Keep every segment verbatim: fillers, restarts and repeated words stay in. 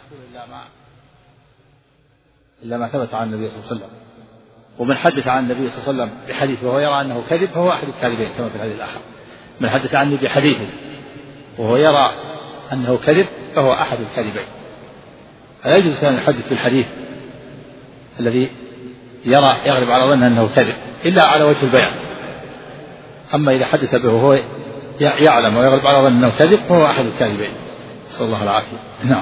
يقول إلا ما إلا ما ثبت عن النبي صلى الله عليه وسلم. ومن حدث عن النبي صلى الله عليه وسلم بحديث وهو يرى أنه كذب فهو أحد الكاذبين كما في الحديث الآخر. من حدث عني بحديث وهو يرى أنه كذب فهو أحد الكاذبين. فلا يجوز أن يحدث بالحديث الذي يرى يغلب على ظنه أنه كذب إلا على وجه البيان. أما إذا حدث به وهو يعلم ويغلب على ظنه أنه كذب فهو أحد الكاذبين. صلى الله العافية. نعم.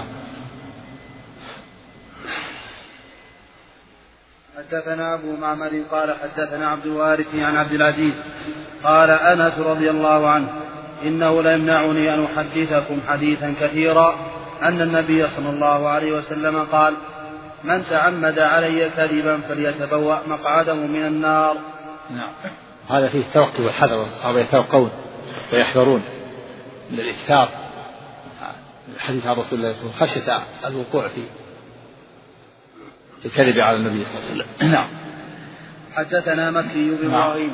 حدثنا أبو معمر قال حدثنا عبد الوارث عن عبد العزيز قال أنس رضي الله عنه إنه ليمنعني أن أحدثكم حديثا كثيرا أن النبي صلى الله عليه وسلم قال من تعمد علي كذبا فليتبوأ مقعده من النار. نعم. هذا فيه التوقي والحذر، الصحابة يتوقون ويحذرون من الإكثار الحديث عن رسول الله صلى الله عليه وسلم خشية الوقوع في الكذب على النبي صلى الله عليه وسلم. نعم. حدثنا مكي بن إبراهيم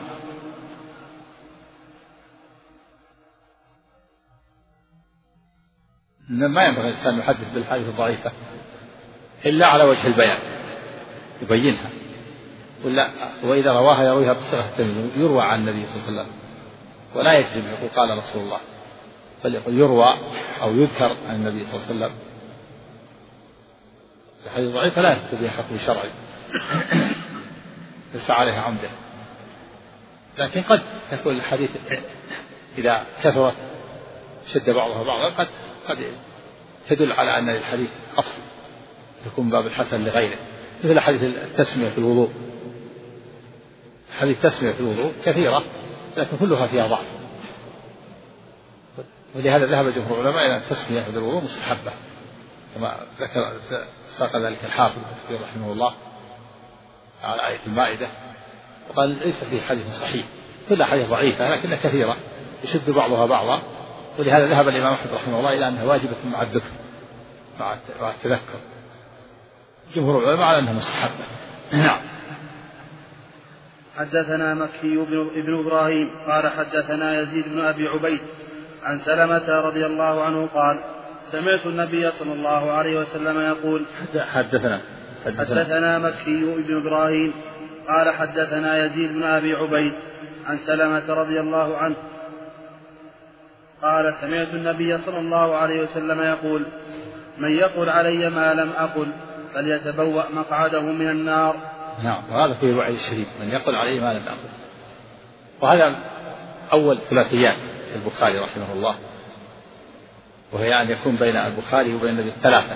ما ينبغي الإنسان يحدث بالحديث الضعيفة إلا على وجه البيان يبينها، ولا وإذا رواها يرويها بصيغة التمييز يروى عن النبي صلى الله عليه وسلم ولا يجزم يقول قال رسول الله، بل يقول يروى أو يذكر عن النبي صلى الله عليه وسلم. الحديث الضعيف لا يثبت به حكم شرعي ليس عليه عمده، لكن قد تكون الحديث إذا كثرت شد بعضها بعضا قد قد تدل على أن الحديث أصل يكون باب الحسن لغيره، مثل حديث التسمية في الوضوء. حديث التسمية في الوضوء كثيرة لكن كلها فيها ضعف، ولهذا ذهب جمهور العلماء إلى التسمية في الوضوء مستحبة كما ذكر ساق ذلك الحافظ رحمه الله على آية المائدة، وقال ليس فيه حديث صحيح، كلها حديث ضعيفة لكنها كثيرة يشد بعضها بعضا، ولهذا ذهب الإمام أحمد رحمه الله إلى أنها واجبة مع الذكر مع التذكر. جمهور العلماء على أنها مستحبة. نعم. حدثنا مكي بن إبراهيم قال حدثنا يزيد بن أبي عبيد عن سلمة رضي الله عنه قال سمعت النبي صلى الله عليه وسلم يقول حدثنا حدثنا, حدثنا مكي بن إبراهيم قال حدثنا يزيد بن أبي عبيد عن سلمة رضي الله عنه قال سمعت النبي صلى الله عليه وسلم يقول من يقل علي ما لم أقل فليتبوأ مقعده من النار. نعم. وهذا فيه وعيد شديد، من يقل علي ما لم أقل. وهذا أول ثلاثيات البخاري رحمه الله، وهي أن يكون بين البخاري وبين النبي ثلاثة: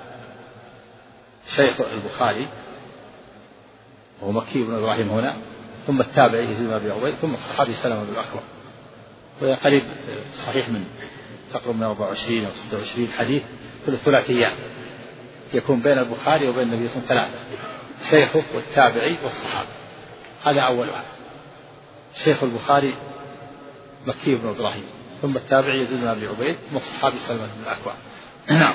شيخ البخاري وهو مكي بن إبراهيم هنا، ثم التابعي يزيد بن أبي عبيد، ثم الصحابي سلمة بن الأكوع. وهي قريب صحيح من تقرب من أربعة وعشرين أو ستة وعشرين حديث كل الثلاثيات يكون بين البخاري وبين النبي صلى الله عليه وسلم ثلاثة: شيخه والتابعي والصحابي. هذا أول واحد. شيخ البخاري مكي بن إبراهيم، ثم التابعي يزيد بن أبي عبيد، ثم الصحابي سلمة بن الأكوع. نعم.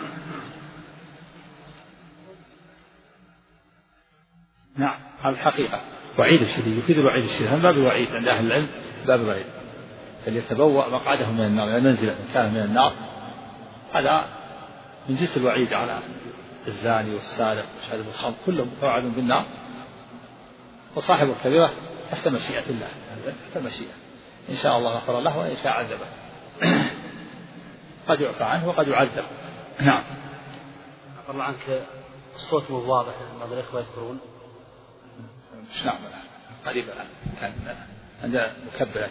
نعم. هذا الحقيقة وعيد الشديد، يفيد الوعيد الشديد. هذا باب الوعيد عند أهل العلم، باب الوعيد. فليتبوأ مقعده من النار، يعني منزله إن كان من النار. هذا من جنس الوعيد على الزاني والسارق وشارب الخمر، كلهم موعد بالنار. وصاحب الكبيرة تحت مشيئة الله، تحت المشيئة، إن شاء الله غفر له وإن شاء عذبه. قد يعفى عنه وقد يعذب. نعم. عفى الله عنك، الصوت مو واضح، بعض الإخوة يذكرون. مش نعم قريبا كان عند مكبرات.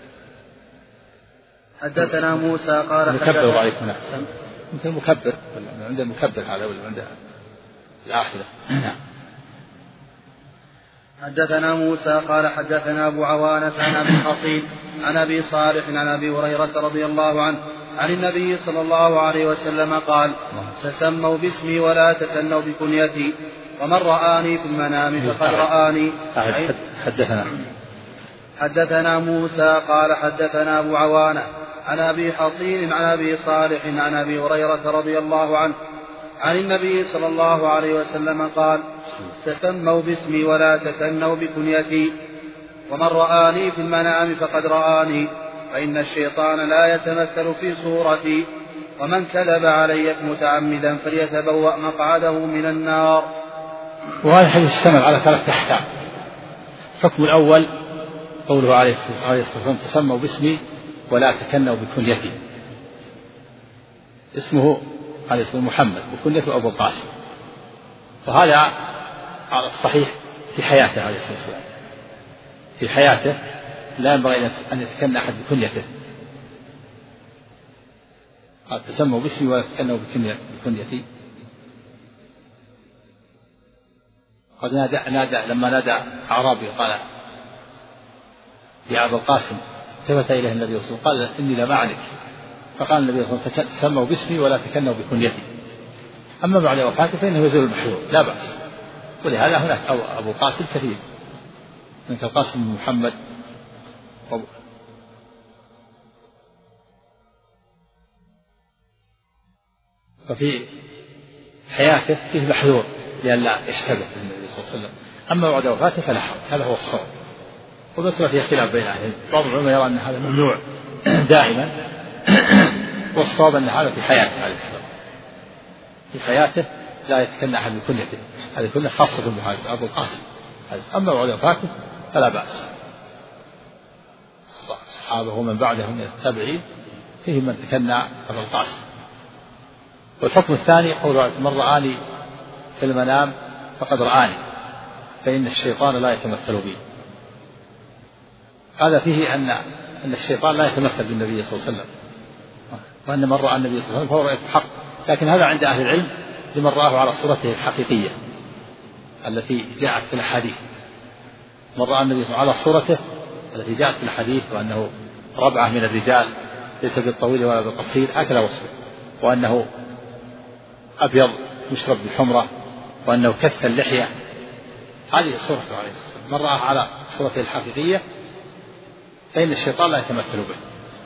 حدثنا موسى قال مكبر ضعيف هنا، مثل المكبر عند المكبر هذا ولا عند الآخرة. نعم. حدثنا موسى قال حدثنا أبو عوانة عن أبي حصين عن أبي صالح عن أبي هريرة رضي الله عنه عن النبي صلى الله عليه وسلم قال تسموا باسمي ولا تكنوا بكنيتي، ومن رآني في المنام فقد رآني. حدثنا حدثنا موسى قال حدثنا أبو عوانة عن أبي حصين عن أبي صالح عن أبي هريرة رضي الله عنه عن النبي صلى الله عليه وسلم قال تسموا باسمي ولا تكنوا بكنيتي، ومن رآني في المنام فقد رآني، فإن الشيطان لا يتمثل في صورتي ومن كذب علي متعمدا فليتبوأ مقعده من النار. وهذا الحديث اشتمل على ثلاث أحكام. الحكم الأول قوله عليه الصلاة والسلام تسموا باسمي ولا تكنوا بكنيتي. اسمه عليه الصلاة محمد وكنيته أبو القاسم، وهذا على الصحيح في حياته عليه الصلاة والسلام. في حياته لا ينبغي أن يتكنى أحد بكنيته. قال تسموا باسمي ولا تكنوا بكنيتي. قد نادى, نادى لما نادى أعرابي قال يا أبا القاسم التفت إليه النبي صلى الله عليه وسلم قال إني لم أعنك، فقال النبي صلى الله عليه وسلم تسموا باسمي ولا تكنوا بكنيتي. أما بعد وفاته فإنه يزول المحذور لا بأس. ولهذا هناك أبو القاسم كثير، منك القاسم بن محمد ففي حياته فيه محذور لئلا يشتبه النبي صلى الله عليه وسلم. أما بعد وفاته فلا حرج، هذا هو الصواب. ومسألة فيها خلاف بين أهل العلم، بعض العلماء يرى أن هذا ممنوع دائما، والصواب أن هذا في حياته عليه السلام. في حياته لا يتكنى أحد بكنيته، هذه كلها خاصة بهذا أبو القاسم. أما بعد وفاته فلا بأس. الصحابة ومن بعدهم من التابعين فيهم من تكنى أبو القاسم. والحكم الثاني قول من رآني في المنام فقد رآني فإن الشيطان لا يتمثل بي. هذا فيه أن أن الشيطان لا يتمثل بالنبي صلى الله عليه وسلم، وأن من رأى النبي صلى الله عليه وسلم فهو رؤيته حق. لكن هذا عند أهل العلم لمن رآه على صورته الحقيقية التي جاءت في الحديث. من رأى النبي صلى الله عليه وسلم على صورته التي جاءت في الحديث، وأنه ربعة من الرجال ليس بالطويل ولا بالقصير هكذا وصفه، وأنه أبيض مشرب بالحمرة، وأنه كث اللحية، هذه صورته عليه الصلاة والسلام. من رآه على صورته الحقيقية فإن الشيطان لا يتمثل به.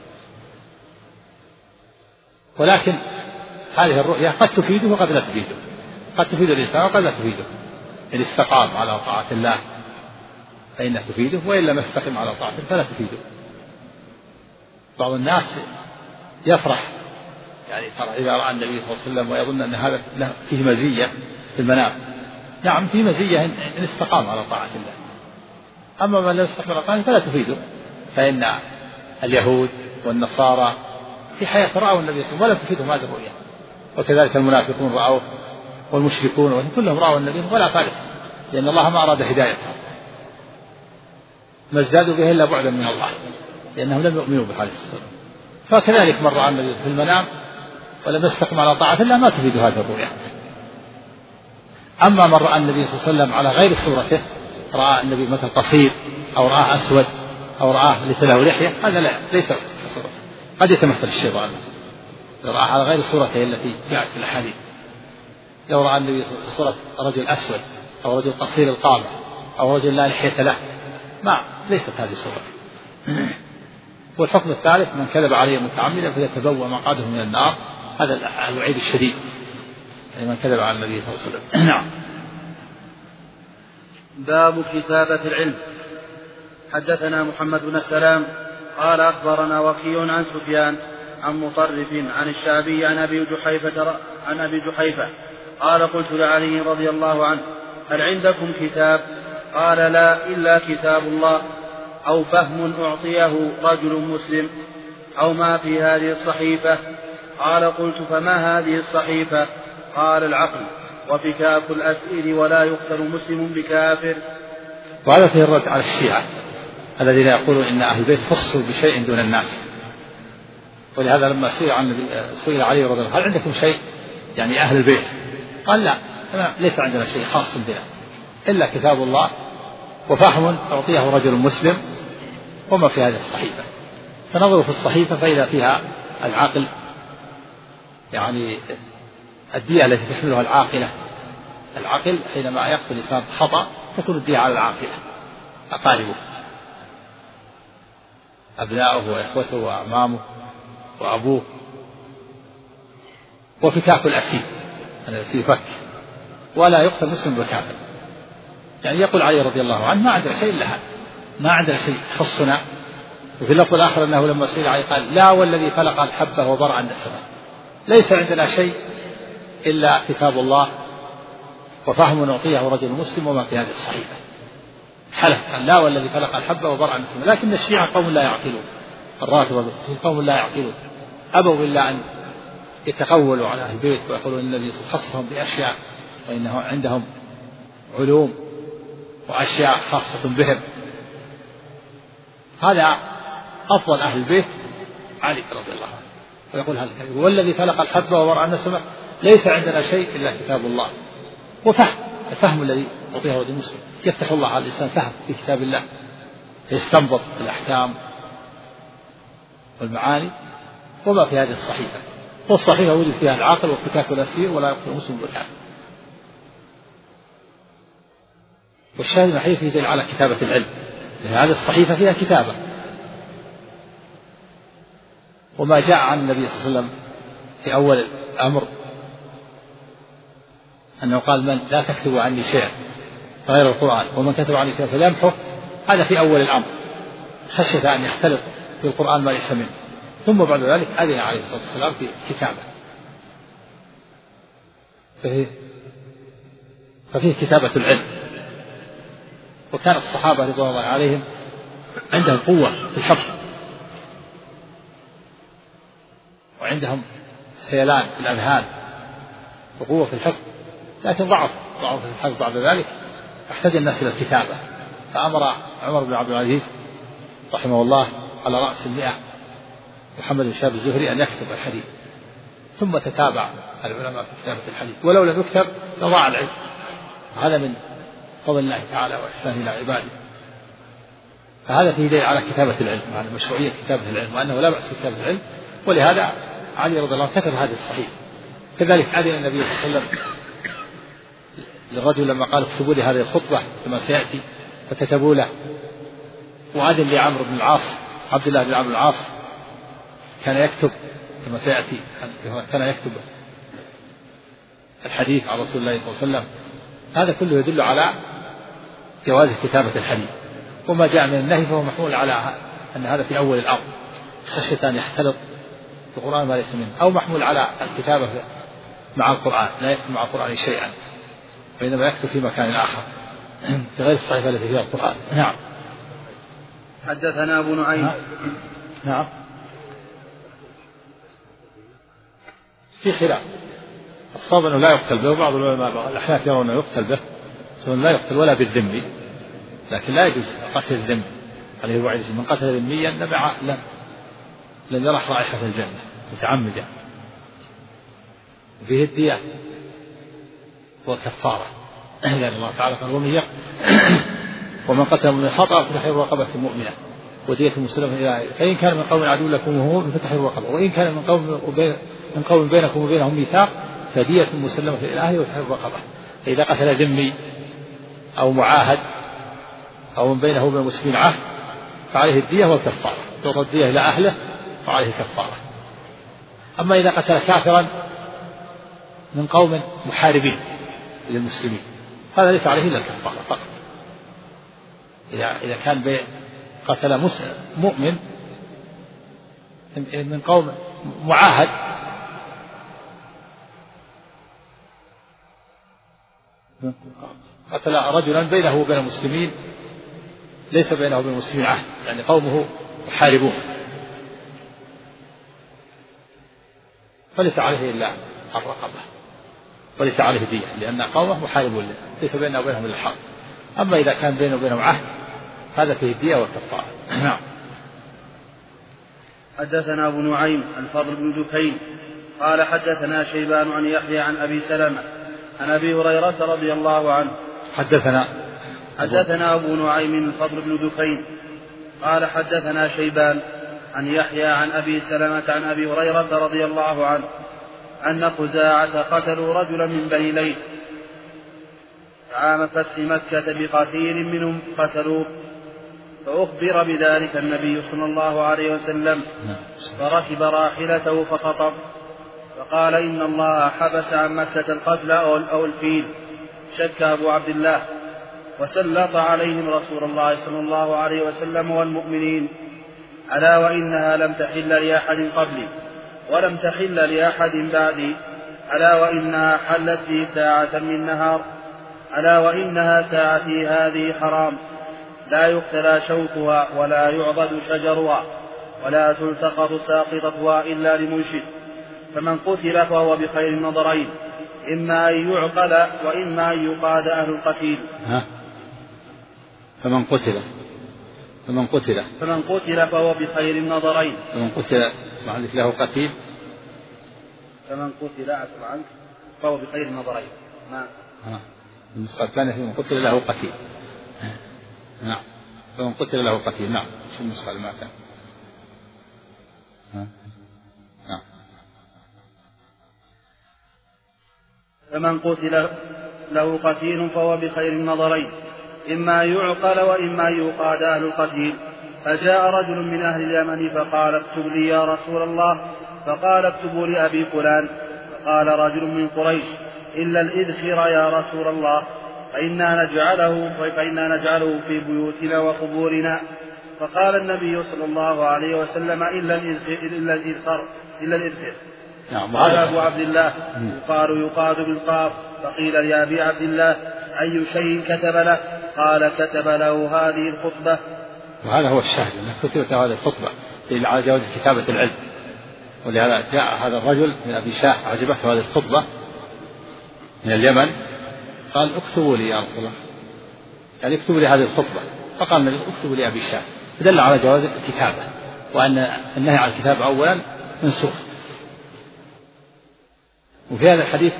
ولكن هذه الرؤية قد تفيده وقد لا تفيده، قد تفيد الإنسان وقد لا تفيده. إن استقام على طاعة الله فإنها تفيده، وإن لم يستقم على طاعته فلا تفيده. بعض الناس يفرح يعني ترى إذا رأى النبي صلى الله عليه وسلم ويظن أن هذا فيه مزية في المنام. نعم فيه مزية إن استقام على طاعة الله. أما من لم يستقم على طاعته فلا تفيده، فإن اليهود والنصارى في حياة رأوا النبي صلى الله عليه وسلم ولا تفيدهم هذه الرؤيا، وكذلك المنافقون رأوه والمشركون كلهم رأوا النبي ولا فارق، لأن الله ما أراد هدايته، ما ازدادوا به إلا بعدا من الله، لأنهم لم يؤمنوا به عليه الصلاة والسلام. فكذلك من رأى النبي في المنام ولم يستقم على طاعة الله ما تفيد هذه الرؤيا. أما من رأى النبي صلى الله عليه وسلم على غير صورته، رأى النبي مثل قصير أو رآه أسود أو رآه ليس له لحية، هذا لا ليس صورته، قد يتمثل الشيطان. لو رأى على غير صورته التي جاءت في الحديث، لو رأى النبي في صورة رجل أسود أو رجل قصير القامة أو رجل لا لحية له، ما ليست هذه صورته. والحكم الثالث من كذب عليه متعمدا فليتبوأ مقعده من النار، هذا الوعيد الشديد، يعني من كذب على النبي صلى الله عليه وسلم. نعم. باب كتابة العلم. حدثنا محمد بن السلام قال أخبرنا وكيع عن سفيان عن مطرف عن الشعبي عن أبي جحيفة عن أبي جحيفة قال قلت لعلي رضي الله عنه هل عندكم كتاب؟ قال لا إلا كتاب الله أو فهم أعطيه رجل مسلم أو ما في هذه الصحيفة. قال قلت فما هذه الصحيفة؟ قال العقل وفكاك الأسئل ولا يقتل مسلم بكافر. وهذا فيه الرد على الشيعة الذين يقولون إن أهل البيت خصوا بشيء دون الناس. ولهذا لما سئل عن سئل علي رضي الله عنه هل عندكم شيء يعني أهل البيت؟ قال لا ليس عندنا شيء خاص بنا إلا كتاب الله وفهم أعطيه رجل مسلم وما في هذه الصحيفة. فنظروا في الصحيفة فإذا فيها العقل، يعني الدية التي تحملها العاقلة. العقل حينما يقتل الإنسان خطأ تكون الدية على العاقلة، أقاربه أبناؤه وإخوته وأعمامه وأبوه. وفكاك الأسير الذي يفك ولا يقتل مسلم بكافر. يعني يقول علي رضي الله عنه ما عندنا شيء إلا هذا، ما عندنا شيء يخصنا. وفي اللفظ الآخر أنه لما سئل علي قال لا والذي خلق الحبة وبرع النسمة، ليس عندنا شيء إلا كتاب الله وفهم نعطيه رجل مسلم وما في هذه الصحيفة. حلف قال لا والذي خلق الحبة وبرأ النسمة. لكن الشيعة قوم لا يعقلون، الرافضة قوم لا يعقلون، أبوا إلا أن يتقولوا على أهل البيت ويقولون النبي خصهم بأشياء وإنه عندهم علوم وأشياء خاصة بهم. هذا أفضل أهل البيت علي رضي الله عنه، ويقول هذا والذي خلق الحبة وبرأ النسمة ليس عندنا شيء إلا كتاب الله وفهم. الفهم الذي يعطيه رجل مسلم يفتح الله على الإنسان فهم في كتاب الله يستنبط الأحكام والمعاني وما في هذه الصحيفة. والصحيفة وجد فيها العاقل وافتكاك الأسير ولا يقتل مسلم بالكافر. والشاهد الحديث يدل على كتابة العلم، لأن هذه الصحيفة فيها كتابة. وما جاء عن النبي صلى الله عليه وسلم في أول الأمر أنه قال من لا تكتبوا عني شيئا غير القرآن ومن كتب عني شيئا فليمحه، هذا في أول الأمر خشية أن يختلط في القرآن ما ليس منه. ثم بعد ذلك أذن عليه الصلاة والسلام في كتابة، ففيه, ففيه كتابة العلم. وكان الصحابة رضوان الله عليهم عندهم قوة في الحفظ وعندهم سيلان في الأذهان وقوة في الحفظ، لكن ضعف ضعف في الحفظ. بعد ذلك احتاج الناس إلى الكتابة، فأمر عمر بن عبد العزيز رحمه الله على رأس المئة محمد بن شهاب الزهري أن يكتب الحديث، ثم تتابع العلماء في كتابة الحديث، ولو لم يكتب لضاع العلم. هذا من فضل الله تعالى وإحسانه إلى عباده. فهذا فيه دليل على كتابة العلم، على مشروعية كتابة العلم، وأنه لا بأس بكتابة العلم. ولهذا علي رضي الله عنه كتب هذه الصحيفة. كذلك أذن النبي صلى الله عليه وسلم للرجل لما قال اكتبوا لي هذه الخطبة كما سيأتي، فكتبوا له. وأذن لعمرو بن العاص، عبد الله بن عمرو بن العاص كان يكتب كما سيأتي، كان يكتب الحديث عن رسول الله صلى الله عليه وسلم. هذا كله يدل على جواز كتابة الحديث. وما جاء من النهي فهو محمول على أن هذا في أول الأمر خشية أن يختلط القرآن ما ليس منه، أو محمول على الكتابة مع القرآن، لا يكتب مع القرآن شيئا وإنما يكتب في مكان آخر في غير الصحيفة التي فيها القرآن. نعم. حدثنا أبو نعيم. نعم. في خلاف، الصواب أنه لا يقتل به، وبعض العلماء الأحناف يرون أنه يقتل به، سواء لا يقتل ولا بالذمي، لكن لا يجوز قتل الذمي عليه الوعيد. من قتل ذميا نبع لم لم يرح رائحة الجنة متعمدا. وفيه الدية والكفارة، لأن الله تعالى قال ومن ومن قتل من خطأ فتحرير رقبة مؤمنة ودية مسلمة إلى أهله، فإن كان من قوم عدو لكم وهو فتحرير رقبة، وإن كان من قوم وبين من قوم بينكم وبينهم ميثاق فدية مسلمة إلى أهله وتحرير رقبة. فإذا قتل ذمي أو معاهد أو من بينه وبين المسلمين عهد فعليه الدية والكفارة، تعطى الدية إلى أهله وعليه كفارة. أما إذا قتل كافرا من قوم محاربين للمسلمين هذا ليس عليه إلا الكفارة فقط. إذا إذا كان قتل مؤمن من قوم معاهد قتل رجلا بينه وبين المسلمين ليس بينه وبين المسلمين عهد، يعني قومه محاربون، فليس عليه إلا الرقبة وليس عليه دية، لأن قومه محاربون ليس بينه وبينهم إلا الحرب. أما إذا كان بينه وبينهم عهد هذا فيه الدية والكفارة. نعم. حدثنا أبو نعيم الفضل بن دكين قال حدثنا شيبان عن يحيى عن أبي سلمة عن أبي هريرة رضي الله عنه. حدثنا حدثنا أبو نعيم الفضل بن دكين قال حدثنا شيبان عن يحيى عن أبي سلمة عن أبي هريرة رضي الله عنه أن خزاعة قتلوا رجلا من بني ليث عام فتح مكة بقتيل منهم قتلوه، فأخبر بذلك النبي صلى الله عليه وسلم فركب راحلته فخطب فقال إن الله حبس عن مكة القتل أو الفيل، شك أبو عبد الله، وسلط عليهم رسول الله صلى الله عليه وسلم والمؤمنين، ألا وإنها لم تحل لأحد قبلي ولم تحل لأحد بعدي، ألا وإنها حلت لي ساعة من نهار، ألا وإنها ساعتي هذه حرام، لا يقتلى شوكها ولا يعضد شجرها ولا تلتقط ساقطتها إلا لمنشد، فمن قتل فهو بخير النظرين، إما أن يعقل وإما أن يقاد أهل القتيل. ها؟ فمن قتل فمن قتل فمن قتل فهو بخير النظرين. فمن قتل معلك له قتيل فمن قتل عفوا عنك فهو بخير النظرين. ما ها النسخة الثانية فمن قتل له قتيل. نعم فمن قتل له قتيل. نعم شو النسخة اللي ما كان؟ ها نعم فمن قتل له قتيل فهو بخير النظرين، إما يعقل وإما يقاد أهل القتيل. فجاء رجل من أهل اليمن فقال اكتب لي يا رسول الله، فقال اكتبوا لأبي فلان. فقال رجل من قريش إلا الإذخر يا رسول الله، فإنا نجعله, فإنا نجعله في بيوتنا وقبورنا. فقال النبي صلى الله عليه وسلم إلا الإذخر إلا الإذخر. قال أبو عبد الله يقال يقاد بالقاف. فقيل لأبي عبد الله أي شيء كتب له؟ قال كتب له هذه الخطبة. وهذا هو الشاهد أنه كتبت هذه الخطبة على جواز كتابة العلم، ولهذا جاء هذا الرجل من أبي شاه عجبته هذه الخطبة من اليمن، قال اكتبوا لي يا رسول الله، يعني اكتبوا لي هذه الخطبة. فقال النبي اكتبوا لي أبي شاه، فدل على جواز الكتابة، وأن النهي عن الكتابة أولا منسوخ. وفي هذا الحديث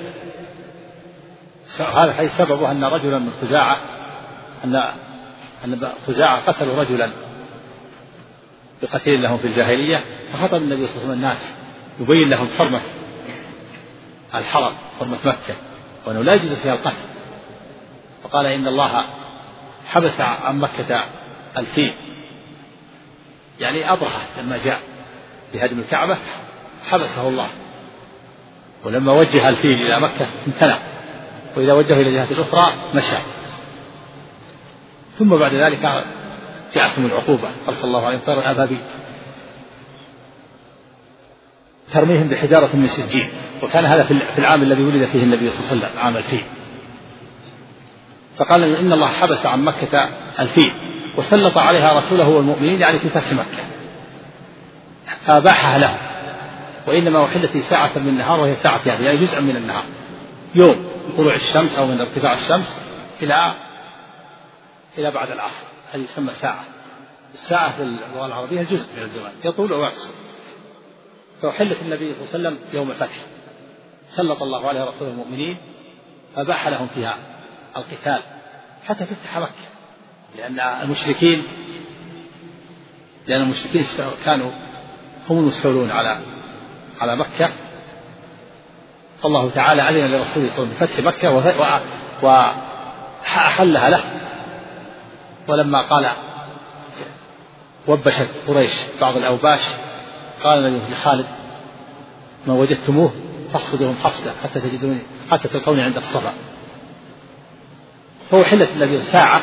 هذا الحديث سببه أن رجلا من خزاعة أن أن خزاعة قتلوا رجلا بقتيل لهم في الجاهلية، فخطب النبي صلى الله عليه وسلم الناس يبين لهم حرمة الحرم، حرمة مكة، وأنه لا يجوز فيها القتل. فقال إن الله حبس عن مكة الفيل، يعني أبرهة لما جاء بهدم الكعبة حبسه الله، ولما وجه الفيل إلى مكة امتنع، وإذا وجه إلى الجهة الأخرى مشى. ثم بعد ذلك جاءتهم العقوبة، قال صلى الله عليه وسلم أبابيل ترميهم بحجارة من سجيل، وكان هذا في العام الذي ولد فيه النبي صلى الله عليه وسلم، عام الفيل. فقال إن الله حبس عن مكة الفيل وسلط عليها رسوله والمؤمنين، يعني في فتح مكة، فأباحها له، وإنما أحلت ساعة من النهار وهي ساعة يعني, يعني جزء من النهار، يوم من طلوع الشمس أو من ارتفاع الشمس إلى إلى بعد العصر، هذه يسمى ساعة. الساعة في اللغة العربية جزء من الزمان يطول ويقصر. فأحلت النبي صلى الله عليه وسلم يوم الفتح، سلط الله عليه رسول المؤمنين، أباح لهم فيها القتال حتى تفتح مكة، لأن المشركين لأن المشركين كانوا هم المستولون على على مكة. الله تعالى أذن لرسوله صلى الله عليه وسلم بفتح مكة وأحلها له. ولما قال وبشت قريش بعض الأوباش، قال النبي لخالد ما وجدتموه فاحصدوهم حصدا حتى تجدوني حتى تلقوني عند الصفا. فهو حلت النبي ساعة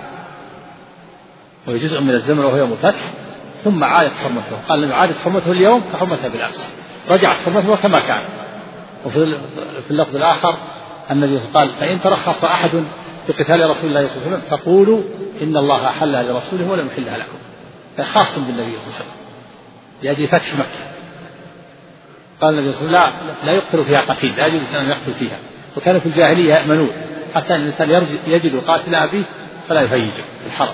وهي جزء من الزمن وهو يوم الفتح، ثم عادت حرمته. قال النبي عادت حرمته اليوم كحرمتها بالأمس، رجعت حرمته كما كان. وفي اللفظ الآخر النبي قال فإن ترخص أحد بقتال رسول الله صلى الله عليه وسلم فقولوا إن الله أحلها لرسوله ولم يحلها لكم. خاص بالنبي صلى الله عليه وسلم لأجل فتح مكة. قال النبي صلى الله عليه وسلم لا, لا يقتل فيها قتيل، لا يجوز أن يقتل فيها. وكانوا في الجاهلية يأمنون حتى أن الإنسان يجد قاتل أبيه فلا يهيجه في الحرم.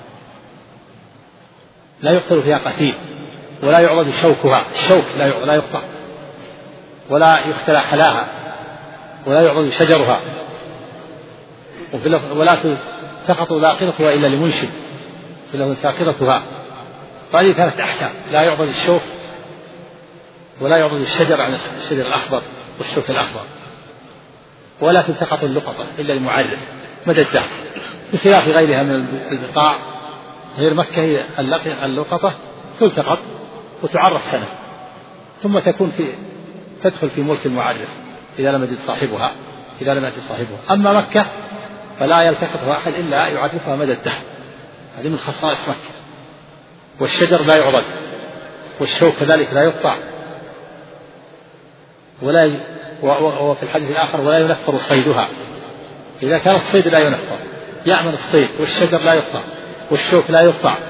لا يقتل فيها قتيل ولا يعرض شوكها، الشوك لا يقطع ولا يختلى حلاها ولا يعرض شجرها، ولا سقط لاقطتها إلا لمنشد فله ساقطتها. فهذه ثلاث أحكام: لا يعرض الشوك ولا يعرض الشجر عن الشجر الأخضر والشوك الأخضر، ولا تلتقط اللقطة إلا لمعرف مدى الدهر، بخلاف غيرها من البقاع. غير مكة هي اللقطة تلتقط وتعرف سنة ثم تكون في تدخل في ملك المعرف إذا لم يجد صاحبها إذا لم يأتي صاحبها. أما مكة فلا يلتقطها أحد إلا يعرفها مدى الدهر، هذه من خصائص مكة. والشجر لا يعرض والشوك كذلك لا يقطع ولا وفي الحديث الآخر ولا ينفر صيدها. إذا كان الصيد لا ينفر يعمل الصيد، والشجر لا يقطع والشوك لا يقطع،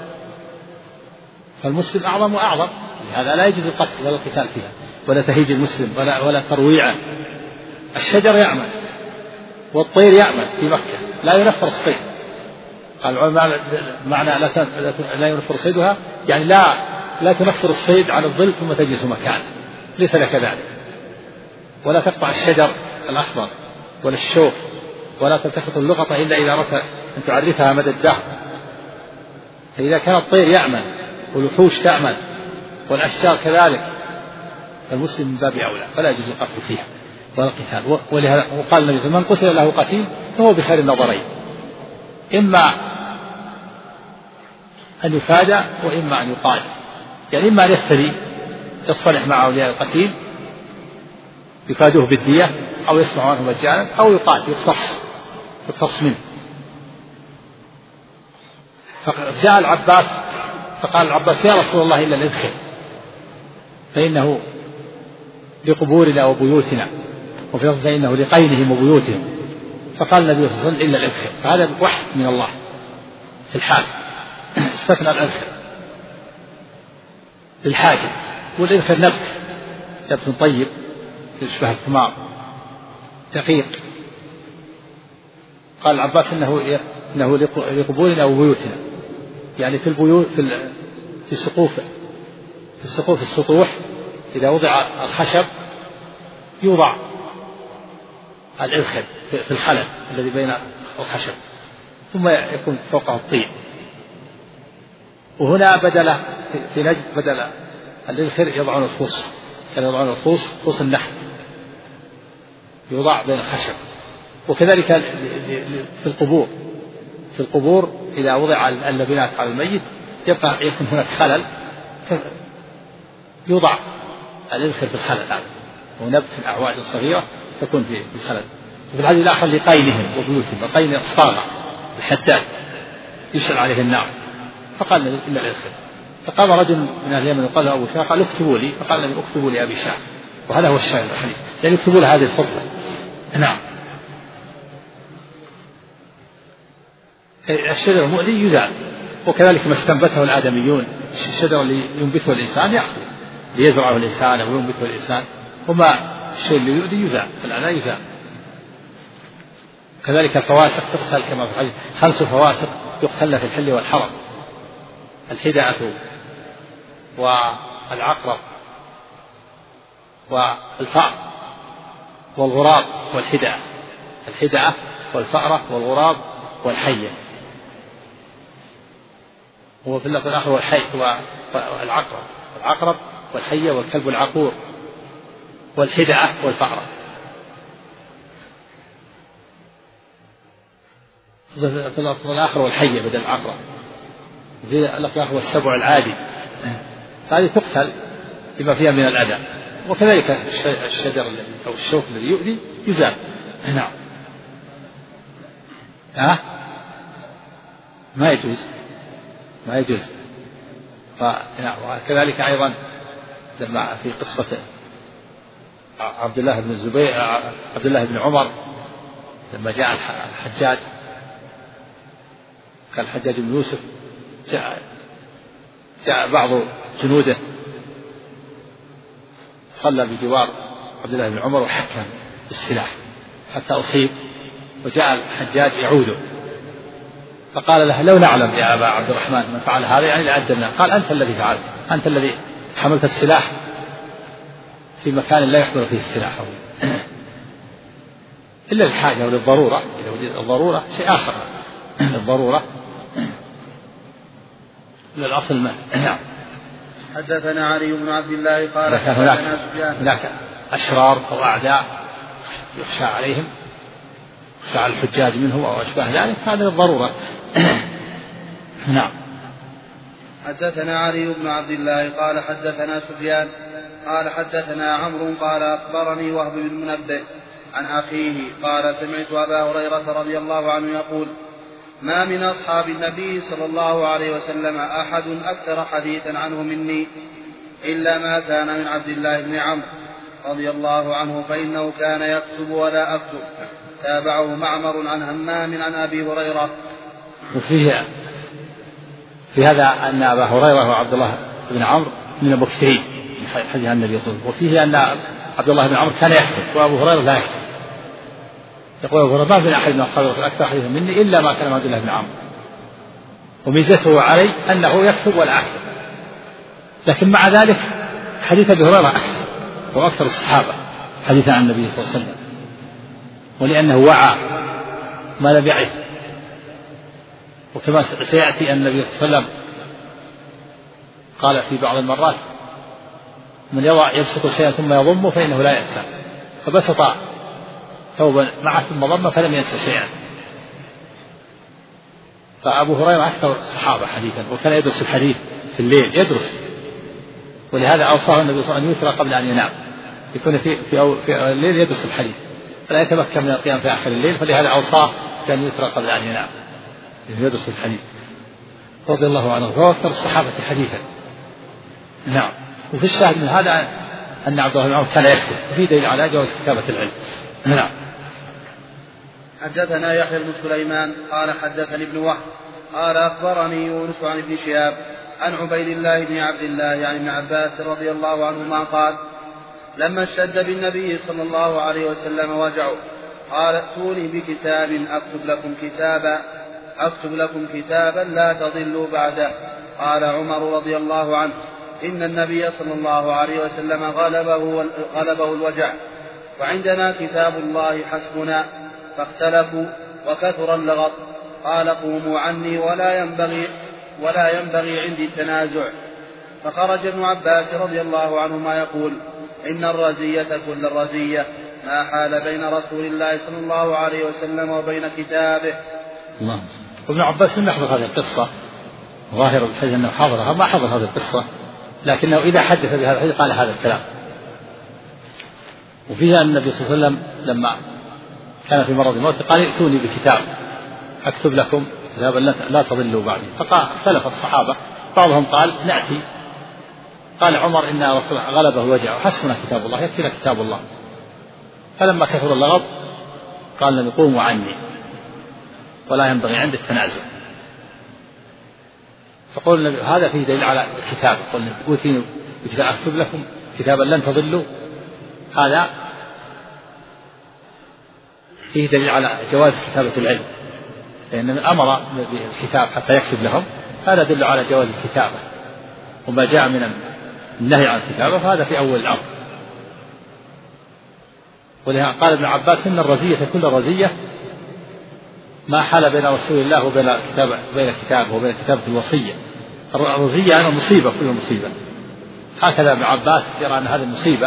فالمسلم أعظم وأعظم، هذا لا يجوز القتل ولا القتال فيها ولا تهيج المسلم ولا ولا ترويعه. الشجر يعمل والطير يعمل في مكة، لا ينفر الصيد. قال العلماء معنى لا ينفر صيدها يعني لا لا تنفر الصيد عن الظل ثم تجلس مكانه، ليس لك ذلك. ولا تقطع الشجر الأخضر ولا الشوك، ولا تلتفت اللقطة إلا إذا أردت أن تعرفها مدى الدهر. فإذا كان الطير يعمل والوحوش تعمل والأشجار كذلك، فالمسلم من باب أولى، فلا يجوز القتل فيها ولا القتال. ولهذا وقال النبي صلى الله عليه وسلم: من قتل له قتيل فهو بخير النظرين، إما أن يفادى وإما أن يقاتل. يعني إما أن يفتري يصطلح مع أولياء القتيل يفادوه بالدية، أو يسمع عنه مجانا، أو يقاتل يقتص يقتص منه. فجاء العباس فقال العباس: يا رسول الله إلا الإذخر فإنه لقبورنا وبيوتنا، وفي لفظ فإنه لقينهم وبيوتهم. فقال النبي صلى الله عليه وسلم: إلا الإذخر. فهذا وحي من الله في الحال، استثنى الإذخر للحاجة. والإذخر نبت نبت طيب يشبه الثمار دقيق. قال العباس: إنه إنه لقبورنا وبيوتنا، يعني في البيوت في في السقوف في السقوف السطوح إذا وضع الخشب يوضع الإذخر في الخلل الذي بين الخشب، ثم يكون فوقه الطين. وهنا بدل في نجد بدل الإذخر يضعون الفوس، كانوا يضعون الفوس فوس النخل يوضع بين الخشب. وكذلك في القبور في القبور إذا وضع اللبنات على الميت يبقى يكون هناك خلل، يوضع الإذخر في الخلل هذا، ونبت في الأعواج الصغيرة تكون في الخلل. وفي الحديث الآخر: لقينهم وبيوتهم. وقين الصاغة الحداد يشعل عليه النار. فقال: إلا الإذخر. فقام رجل من أهل اليمن وقال له أبو شاه، قال: اكتبوا لي. فقال النبي: اكتبوا لي أبي شاه. وهذا هو الشاهد الحديث، يعني اكتبوا له هذه الفضلة. نعم. الشجر المؤذي يزال، وكذلك ما استنبته الآدميون، الشجر اللي ينبته الإنسان يأخذ ليزرعه الإنسان أو ينبته الإنسان، وما الشيء اللي يؤذي يزال، فالأنا يزال. كذلك الفواسق تقتل كما في الحديث: خمس فواسق يقتلن في الحل والحرم: الحدأة والعقرب والفأر والغراب والحدأة. الحدأة والفأرة والغراب والحية. وفي اللفظ الآخر: والحي والعقرب والعقرب والحية والكلب العقور والحدأة والفأرة. في اللفظ الآخر: والحية بدل العقرب. في اللفظ الآخر: والسبع العادي. هذه تقتل لما فيها من الأذى. وكذلك الشجر أو الشوك الذي يؤذي يزال. نعم. ها؟ ما يجوز ما يجوز. وكذلك أيضا لما في قصة عبد الله بن الزبير عبد الله بن عمر لما جاء الحجاج، كان الحجاج بن يوسف، جاء جاء بعض جنوده صلى بجوار عبد الله بن عمر وحكم بالسلاح حتى أصيب، وجاء الحجاج يعوده، فقال له: لو نعلم يا أبا عبد الرحمن من فعل هذا يعني لعدمنا. قال: أنت الذي فعلت، أنت الذي حملت السلاح في مكان لا يحمل فيه السلاح إلا للحاجة وللضرورة. إذا وجد الضرورة شيء آخر، الضرورة للأصل ما. نعم. حدثنا علي بن عبد الله قال: هناك, هناك أشرار أو أعداء يخشى عليهم، يخشى على الحجاج منهم أو أشباه ذلك، هذا للضرورة. نعم. حدثنا علي بن عبد الله قال: حدثنا سفيان قال: حدثنا عمرو قال: أخبرني وهب بن منبه عن أخيه قال: سمعت أبا هريرة رضي الله عنه يقول: ما من أصحاب النبي صلى الله عليه وسلم أحد أكثر حديثا عنه مني إلا ما كان من عبد الله بن عمرو، رضي الله عنه فإنه كان يكتب ولا أكتب. تابعه معمر عن همام عن أبي هريرة. وفيه في هذا أن أبا هريرة وعبد الله بن عمرو من المكثرين من حديث النبي صلى الله عليه وسلم. وفيه أن عبد الله بن عمرو كان يكتب وأبو هريرة لا يكتب. يقول أبو هريرة: ما في أحد من أصحابه أكثر حديثا مني إلا ما كان عبد الله بن عمرو، وميزته علي أنه يكتب ولا أكتب. لكن مع ذلك حديث أبي هريرة أكثر وأكثر الصحابة حديثا عن النبي صلى الله عليه وسلم، ولأنه وعى ما لم يعرف. وكما سيأتي أن النبي صلى الله عليه وسلم قال في بعض المرات: من يضع يبسط شيئا ثم يضمه فإنه لا ينسى. فبسط ثوبا معه ثم ضمه فلم ينسى شيئا. فأبو هريرة أكثر الصحابة حديثا، وكان يدرس الحديث في الليل يدرس، ولهذا أوصاه النبي صلى الله عليه وسلم أن يوتر قبل أن ينام، يكون في في, في الليل يدرس الحديث فلا يتمكن من القيام في آخر الليل، فلهذا أوصاه بأن يوتر قبل أن ينام يدرس الحديث رضي الله عنه. فهو أكثر الصحابة حديثا. نعم. وفي الشاهد من هذا أن عبد الله بن عمرو كان يكتب، وفي دليل على جواز كتابة العلم. نعم. حدثنا يحيى بن سليمان قال حدثني ابن وهب قال أخبرني يونس عن ابن شهاب عن عبيد الله بن عبد الله عن ابن عباس رضي الله عنهما قال: لما اشتد بالنبي صلى الله عليه وسلم وجعه قال: ائتوني بكتاب أكتب لكم كتابا أكتب لكم كتابا لا تضلوا بعده. قال عمر رضي الله عنه: إن النبي صلى الله عليه وسلم غلبه, غلبه الوجع، وعندنا كتاب الله حسبنا. فاختلفوا وكثر اللغط. قال: قوموا عني ولا ينبغي ولا ينبغي عندي التنازع. فخرج ابن عباس رضي الله عنهما يقول: إن الرزية كل الرزية ما حال بين رسول الله صلى الله عليه وسلم وبين كتابه. الله. ابن عباس لم يحضر هذه القصة، ظاهر الحديث أنه حضرها، ما حضر هذه القصة، لكنه إذا حدث بهذا الحديث قال هذا الكلام. وفيها أن النبي صلى الله عليه وسلم لما كان في مرض الموت قال: ائتوني بكتاب أكتب لكم كتابا لا تضلوا بعدي. فاختلف الصحابة، بعضهم قال: نأتي. قال عمر: إن رسول الله غلبه الوجع وحسبنا كتاب الله، يكفينا كتاب الله. فلما كثر اللغط قال النبي: قوموا عني ولا ينبغي عند التنازع. فقول النبي: هذا فيه دليل على الكتاب. قل: ائتوني بكتاب أكتب لكم كتابا لن تضلوا. هذا فيه دليل على جواز كتابة العلم، لأن من أمر بالكتاب حتى يكتب لهم، هذا يدل على جواز الكتابة. وما جاء من النهي عن الكتابة فهذا في أول الأمر. ولهذا قال ابن عباس: إن الرزية كل رزية ما حال بين رسول الله وبين كتابه وبين كتابه وبين كتابة الوصية. الرزية أنا مصيبة، كل مصيبة. هكذا ابن عباس يرى أن هذه مصيبة.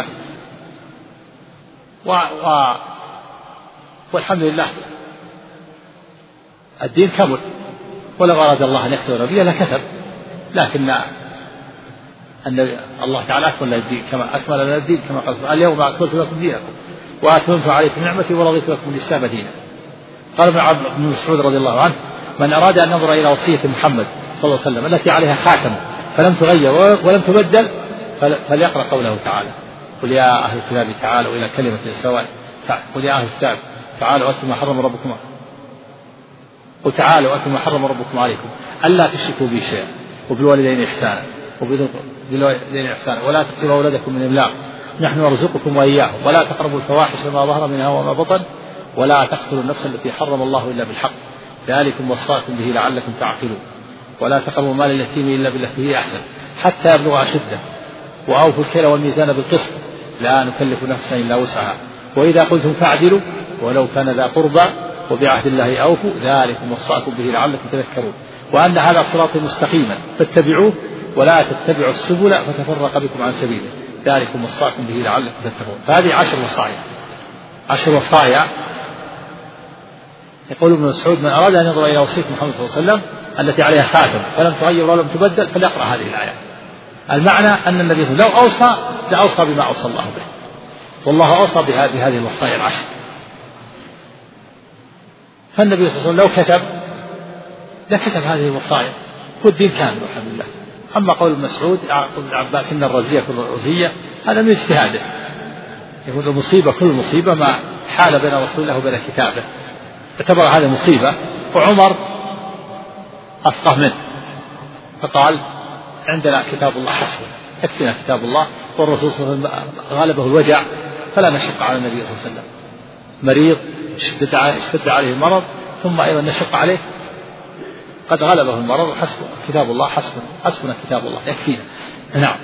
و... و... والحمد لله الدين كمل، ولو أراد الله أن يكتب الربيع لكتب، لكن أن الله تعالى أكمل الدين كما أكمل لنا الدين كما قال: اليوم أكملت لكم دينكم وأتممت عليكم نعمتي ورضيت لكم الإسلام دينا. قال ابن مسعود رضي الله عنه: من أراد أن ينظر إلى وصية محمد صلى الله عليه وسلم التي عليها خاتم فلم تغير ولم تبدل فليقرأ قوله تعالى: قل يا أهل الكتاب تعالوا إلى كلمة سواء. قل يا أهل الكتاب تعالوا أتوا ما حرم ربكم قل تعالوا أتوا ما حرم ربكم عليكم ألا تشركوا به شيئا وبالوالدين إحسانا وبالوالدين إحسانا ولا تقتلوا أولادكم من إملاق نحن نرزقكم وإياهم ولا تقربوا الفواحش ما ظهر منها وما بطن ولا تقتلوا النفس التي حرم الله إلا بالحق ذلكم وصاكم به لعلكم تعقلون ولا تقربوا مال اليتيم إلا بالتي هي أحسن حتى يبلغ أشده وأوفوا الكيل والميزان بالقسط لا نكلف نفسا إلا وسعها وإذا قلتم فاعدلوا ولو كان ذا قربى وبعهد الله أوفوا ذلكم وصاكم به لعلكم تذكرون وأن هذا صراطي مستقيما فاتبعوه ولا تتبعوا السبل فتفرق بكم عن سبيله ذلكم وصاكم به لعلكم تتقون. فهذه عشر وصايا عشر وصايا. يقول ابن مسعود: من أراد أن ينظر إلى وصية محمد صلى الله عليه وسلم التي عليها خاتم فلم تغير ولم تبدل فليقرأ هذه الآيات. المعنى أن النبي صلى الله عليه وسلم لو أوصى لأوصى بما أوصى الله به، والله أوصى بهذه الوصايا العشر. فالنبي صلى الله عليه وسلم لو كتب لكتب هذه الوصايا والدين كامل والحمد لله. أما قول ابن مسعود ابن عباس إن الرزية كل الرزية هذا من اجتهاده يقول المصيبة كل مصيبة ما حال بين رسول الله وبين كتابه، اعتبر هذه مصيبة، وعمر أفقه منه فقال عندنا كتاب الله حسبنا، يكفينا كتاب الله، والرسول صلى الله عليه وسلم غالبه الوجع فلا نشق على النبي صلى الله عليه وسلم، مريض اشتد عليه المرض ثم أيضا نشق عليه، قد غلبه المرض، حسبنا كتاب الله حسبنا حسبنا كتاب الله يكفينا. نعم.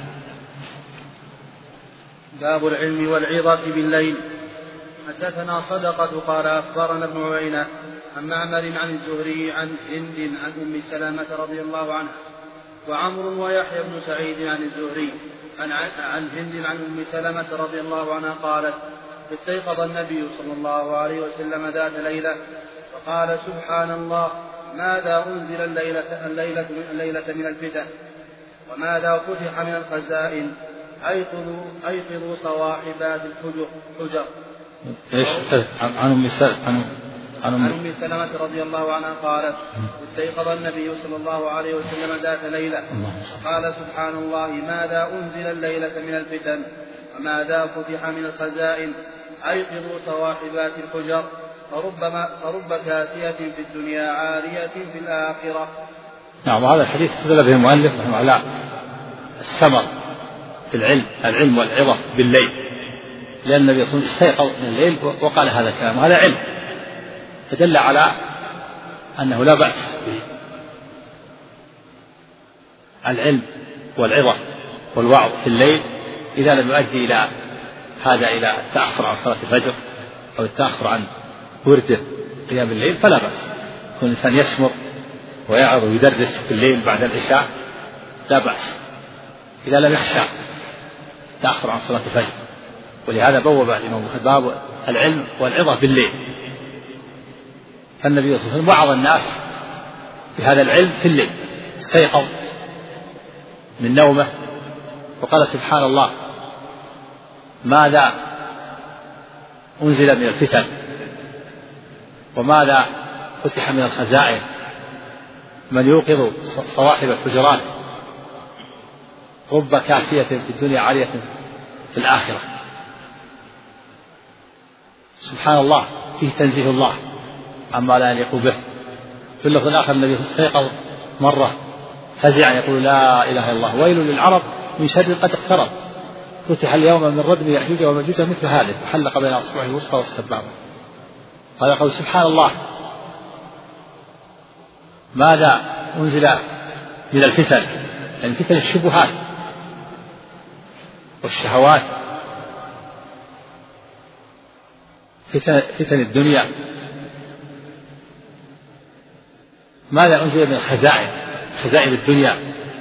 باب العلم والعظة بالليل. حدثنا صدقة قال أخبرنا ابن عيينة عن معمر عن الزهري عن هند عن أم سلمة رضي الله عنها، وعمرو ويحيى بن سعيد عن الزهري عن, عن هند عن أم سلمة رضي الله عنها قالت: استيقظ النبي صلى الله عليه وسلم ذات ليلة فقال: سبحان الله، ماذا أنزل الليلة, الليلة, الليلة من الفتن، وماذا فتح من الخزائن، أيقظوا, أيقظوا صواحبات الحجر حجر. ايش عن ام سلمة عن ام سلمة رضي الله عنها قالت: استيقظ النبي صلى الله عليه وسلم ذات ليلة قال: سبحان الله، ماذا أنزل الليلة من الفتن، وماذا فتح من الخزائن، أيقظوا صواحبات الحجر، فربما فرب كاسية في الدنيا عارية في الآخرة. نعم. وهذا الحديث استدل به المؤلف رحمه الله على السمر في العلم العلم والعظة بالليل، لأن النبي صلى الله عليه وسلم استيقظ من الليل وقال هذا الكلام، وهذا علم، فدل على أنه لا بأس العلم والعظة والوعظ في الليل إذا لم يؤدي إلى هذا إلى التأخر عن صلاة الفجر أو التأخر عن ورده قيام الليل فلا بأس. يكون الإنسان يسمر ويعظ ويدرس في الليل بعد العشاء لا بأس إذا لم يخشى التأخر عن صلاة الفجر. ولهذا بوب الإمام باب العلم والعظة بالليل، فالنبي صلى الله عليه وسلم وعظ الناس بهذا العلم في الليل، استيقظ من نومه وقال: سبحان الله، ماذا أنزل من الفتن، وماذا فتح من الخزائن، من يوقظ صواحب الحجرات، رب كاسية في الدنيا عالية في الآخرة. سبحان الله فيه تنزيه الله عما لا يليق به. في اللفظ الآخر النبي استيقظ مرة فزعا يقول: لا إله إلا الله، ويل للعرب من شر قد اقترب، فتح اليوم من ردم يأجوج ومأجوج مثل هذا، فحلق بين أصبعه الوسطى والسبابة. قال: قول سبحان الله، ماذا أنزل من الفتن، يعني فتن الشبهات والشهوات، فتن, فتن الدنيا، ماذا أنزل من الخزائن، خزائن الدنيا،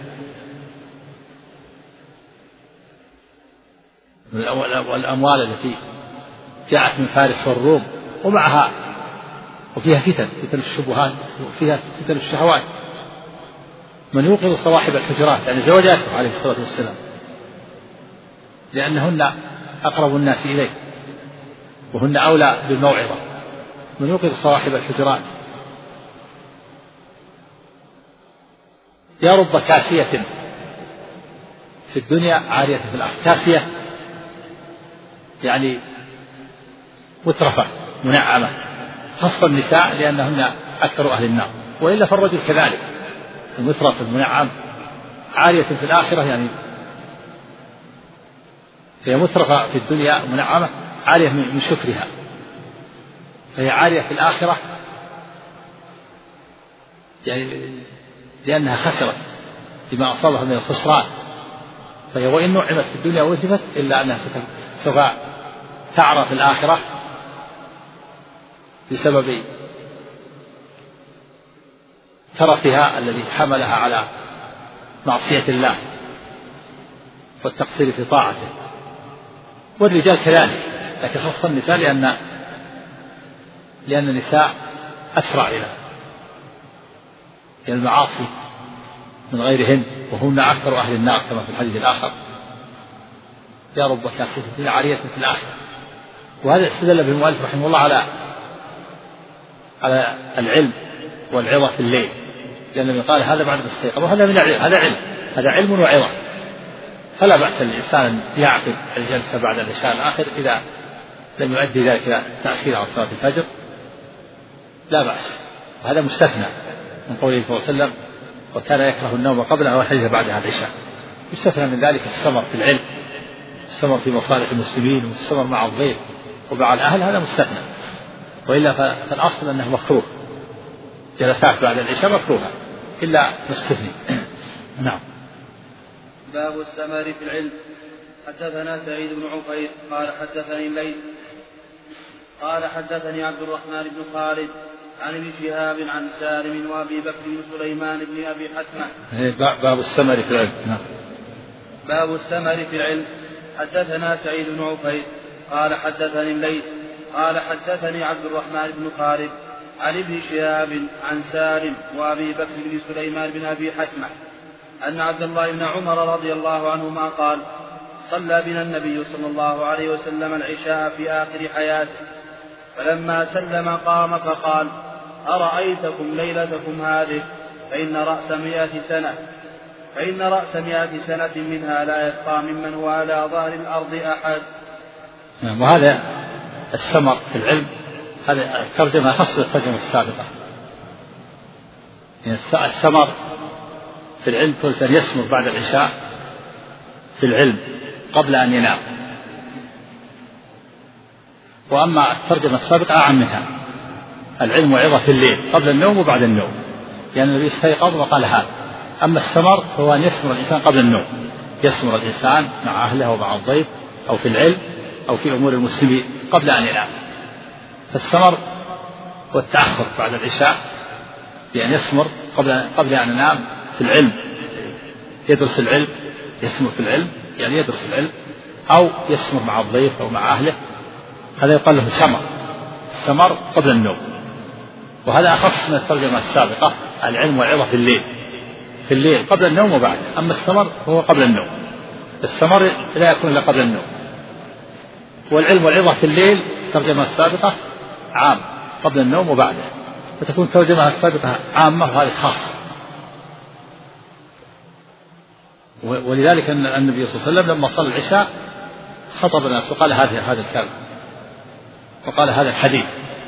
والأموال التي جاءت من فارس والروم ومعها وفيها فتن فتن الشبهات وفيها فتن الشهوات. من يوقظ صواحب الحجرات يعني زوجاته عليه الصلاة والسلام، لأنهن أقرب الناس إليه وهن أولى بالموعظة. من يوقظ صواحب الحجرات، يا رب كاسية في الدنيا عارية في الآخرة. كاسية يعني مترفة منعمة، خاصة النساء لأنهن أكثر أهل النار، وإلا فالرجل كذلك المترف المنعم. عارية في الآخرة يعني هي مترفة في الدنيا منعمة، عارية من شكرها، فهي عارية في الآخرة يعني لأنها خسرت بما أصابها من الخسران. فهي وإن نعمت في الدنيا وثبت إلا أنها سوف تعرى في الآخرة بسبب ترفها الذي حملها على معصية الله والتقصير في طاعته. والرجال كذلك، لكن خاصة النساء لأن لأن النساء أسرع إلى المعاصي من غيرهن، وهن أكثر أهل النار كما في الحديث الآخر: يا رب كاسية عارية في الآخرة. وهذا استدل به المؤلف رحمه الله على على العلم والعظة في الليل، لأنه قال هذا بعد الاستيقاظ، وهذا من العلم، هذا علم، هذا علم وعظة فلا بأس للإنسان أن يعقد الجلسة بعد العشاء الآخر إذا لم يؤدي ذلك إلى تأخير عن صلاة الفجر، لا بأس. وهذا مستثنى من قوله صلى الله عليه وسلم: وكان يكره النوم قبلها والحديث بعدها العشاء. يستثنى من ذلك السمر في العلم، السمر في مصالح المسلمين، والسمر مع الضيف ومع الأهل، هذا مستثنى. وإلا فالأصل أنه مكروه، جلسات بعد العشاء مكروهة إلا مستثني. نعم. باب السمر في العلم. حدثنا سعيد بن عفير قال حدثني الليث قال حدثني عبد الرحمن بن خالد عن ابن شهاب عن سالم وابي بكر بن سليمان بن ابي حتمه. باب السمر في العلم. نعم. باب السمر في العلم. حدثنا سعيد بن عفير قال حدثني الليث قال حدثني عبد الرحمن بن خالد عن ابن شهاب عن سالم وابي بكر بن سليمان بن ابي حتمه ان عبد الله بن عمر رضي الله عنهما قال: صلى بنا النبي صلى الله عليه وسلم العشاء في آخر حياته، فلما سلم قام فقال: أرأيتكم ليلتكم هذه فإن رأس مئة سنة فإن رأس مئة سنة منها لا يبقى ممن هو على ظهر الأرض أحد. وهذا السمر في العلم، هذا الترجمة خاصة الترجمة السابقة. يعني السمر في العلم كل أن يسمر بعد العشاء في العلم قبل أن ينام. وأما الترجمة السابقة أعم منها، العلم وعظة في الليل قبل النوم وبعد النوم، لأن يعني النبي استيقظ وقال هذا. أما السمر فهو أن يسمر الإنسان قبل النوم، يسمر الإنسان مع أهله ومع الضيف أو في العلم أو في أمور المسلمين قبل أن ينام. فالسمر والتأخر بعد العشاء، يعني يسمر قبل قبل أن ينام في العلم، يدرس العلم، يسمر في العلم يعني يدرس العلم، أو يسمر مع الضيف أو مع أهله، هذا يقال له سمر، السمر قبل النوم. وهذا أخص من الترجمة السابقة، العلم والعظة في الليل، في الليل قبل النوم وبعده. أما السمر فهو قبل النوم، السمر لا يكون إلا قبل النوم. والعلم والعظة في الليل الترجمة السابقة عام قبل النوم وبعده، وتكون الترجمة السابقة عامة وهذه خاصة. ولذلك أن النبي صلى الله عليه وسلم لما صلى العشاء خطب الناس وقال هذا هذا الكلام، وقال هذا الحديث،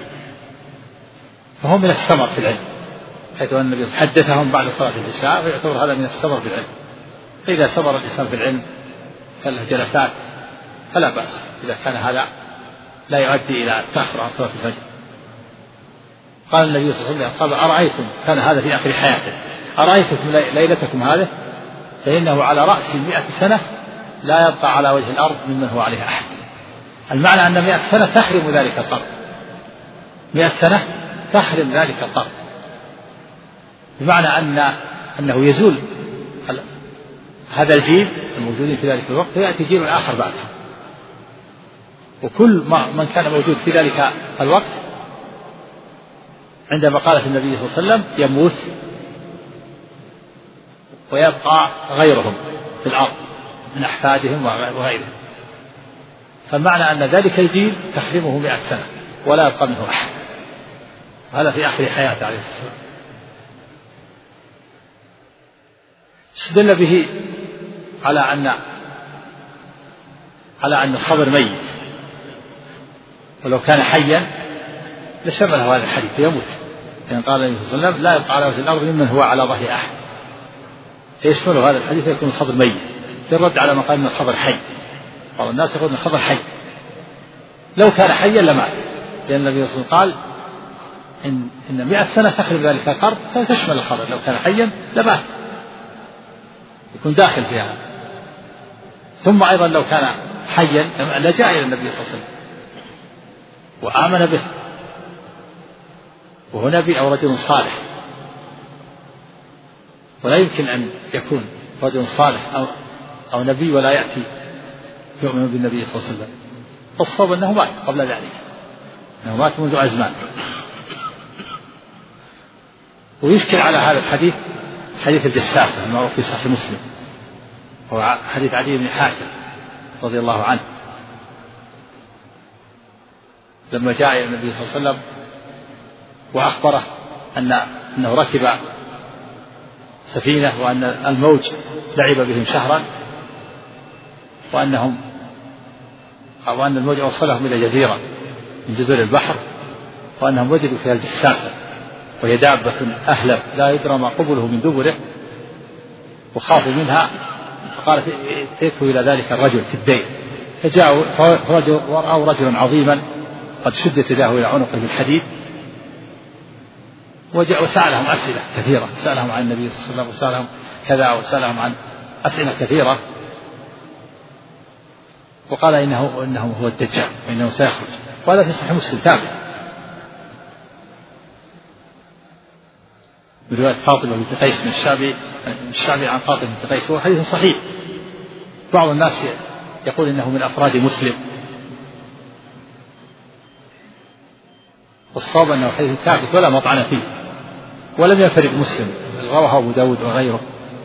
فهو من السمر في العلم، حيث أن النبي حدثهم بعد صلاة العشاء، فيعتبر هذا من السمر في العلم. فإذا سمر الإنسان في العلم فله جلسات فلا بأس، إذا كان هذا لا يؤدي إلى التأخر عن صلاة الفجر. قال النبي صلى الله عليه وسلم: أرأيتم، كان هذا في آخر حياته، أرأيتكم ليلتكم هذه فإنه على رأس مئة سنة لا يبقى على وجه الأرض ممن هو عليها أحد. المعنى أن مئة سنة تحرم ذلك القرن، مئة سنة تحرم ذلك القرن، بمعنى أن أنه يزول هذا الجيل الموجودين في ذلك الوقت ويأتي جيل آخر بعدها، وكل ما من كان موجود في ذلك الوقت عندما قالت النبي صلى الله عليه وسلم يموت ويبقى غيرهم في الأرض من أحفادهم وغيرهم. فالمعنى أن ذلك الجيل تحرمه مئة سنة ولا يبقى منه أحد. هذا في آخر حياته عليه الصلاة والسلام. استدل به على أن على أن الخبر ميت، ولو كان حيا لشمله هذا الحديث يموت، يعني قال النبي صلى الله عليه وسلم: لا يبقى على وجه الأرض ممن هو على ظهر أحد، فيشمله هذا الحديث يكون الخبر ميت، في الرد على ما قال ان الخبر حي. بعض الناس يقول ان الخبر حي، لو كان حيا لمات، لان النبي صلى الله عليه وسلم قال ان ان مئة سنه تخرب ذلك القرن، فتشمل الخبر، لو كان حيا لمات، يكون داخل فيها. ثم ايضا لو كان حيا لجاء الى النبي صلى الله عليه وسلم وآمن به، وهو نبي او رجل صالح، ولا يمكن أن يكون رجل صالح أو, أو نبي ولا يأتي يؤمن بالنبي صلى الله عليه وسلم. فالصواب أنه مات قبل ذلك، أنه مات منذ أزمان. ويشكل على هذا الحديث حديث الجساسة المعروف في صحيح مسلم، هو حديث عدي بن حاتم رضي الله عنه، لما جاء إلى النبي صلى الله عليه وسلم وأخبره أن أنه ركب سفينة وأن الموج لعب بهم شهرا، وأنهم أو أن الموج أوصلهم إلى جزيرة من جزر البحر، وأنهم وجدوا فيها الجساسة وهي دابة أهلب لا يدرى ما قبله من دبره، وخافوا منها، فقالت ائتوا إلى ذلك الرجل في الدير، فجاءوا ورأوا رجلا عظيما قد شدت يداه إلى عنقه بالحديد، وجاء وسألهم أسئلة كثيرة، سألهم عن النبي صلى الله عليه وسلم وسألهم كذا وسألهم عن أسئلة كثيرة، وقال إنه, إنه هو الدجال وإنه سيخرج. وهذا في صحيح مسلم ثابت برواية فاطمة بنت قيس من الشعبي الشعبي عن فاطمة بنت قيس، وهو حديث صحيح. بعض الناس يقول إنه من أفراد مسلم، والصواب أنه حديث ثابت ولا مطعن فيه، ولم ينفرد مسلم، رواه أبو داود وغيره.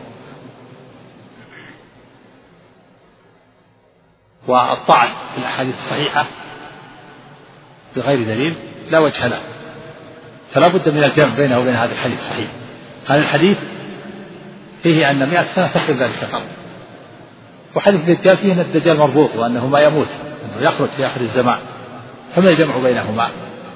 والطعن في الأحاديث الصحيحة بغير دليل لا وجه له، فلا بد من الجمع بينه وبين هذا الحديث الصحيح. هذا الحديث فيه أن مئة سنة تخرج ذلك القرن، وحديث الدجال فيه أن الدجال مربوط وأنه ما يموت، أنه يخرج في آخر الزمان، فما الجمع بينهما؟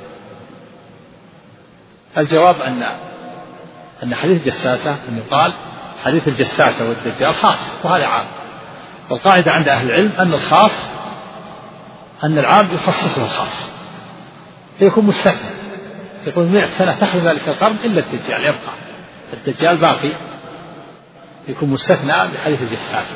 الجواب أن أن حديث الجساسة أن يقال حديث الجساسة والدجال خاص وهذا عام، والقاعدة عند أهل العلم أن الخاص أن العام يخصصه الخاص فيكون مستثنى، يقول مئة سنة تخرج ذلك القرن إلا الدجال يبقى، الدجال باقي، يكون مستثنى بحديث الجساسة.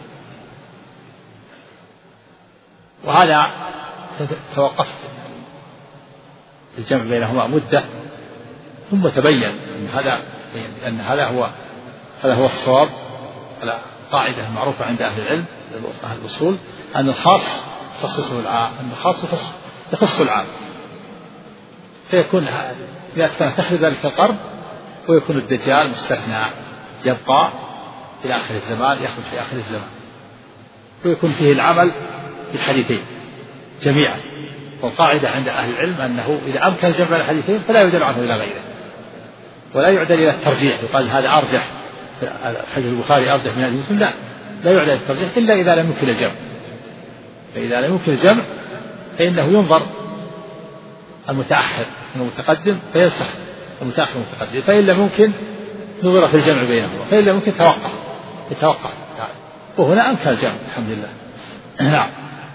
وهذا توقفت الجمع بينهما مدة، ثم تبين أن هذا أن هذا هو هذا هو الصواب على قاعدة معروفة عند أهل العلم أهل الأصول، أن الخاص يخصصه العام، أن الخاص يخص العام، فيكون مئة سنة تخرج ذلك القرن، ويكون الدجال مستثنى يبقى إلى آخر الزمان، يخرج في آخر الزمان، ويكون فيه العمل بالحديثين جميعا. والقاعدة عند أهل العلم أنه إذا أمكن جمع الحديثين فلا يدل عنه إلى غيره، ولا يعدل إلى الترجيح، يقال هذا أرجح، حديث البخاري أرجح من حديث مسلم، لا لا يعدل الترجيح إلا إذا لم يمكن الجمع. فإذا لم يمكن الجمع فإنه ينظر المتأخر من المتقدم فينسخ المتأخر المتقدم، فإن لم يمكن نظر في الجمع بينهما، فإن لم يمكن توقف يتوقف، وهنا أمكن الجمع الحمد لله. نعم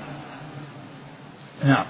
نعم.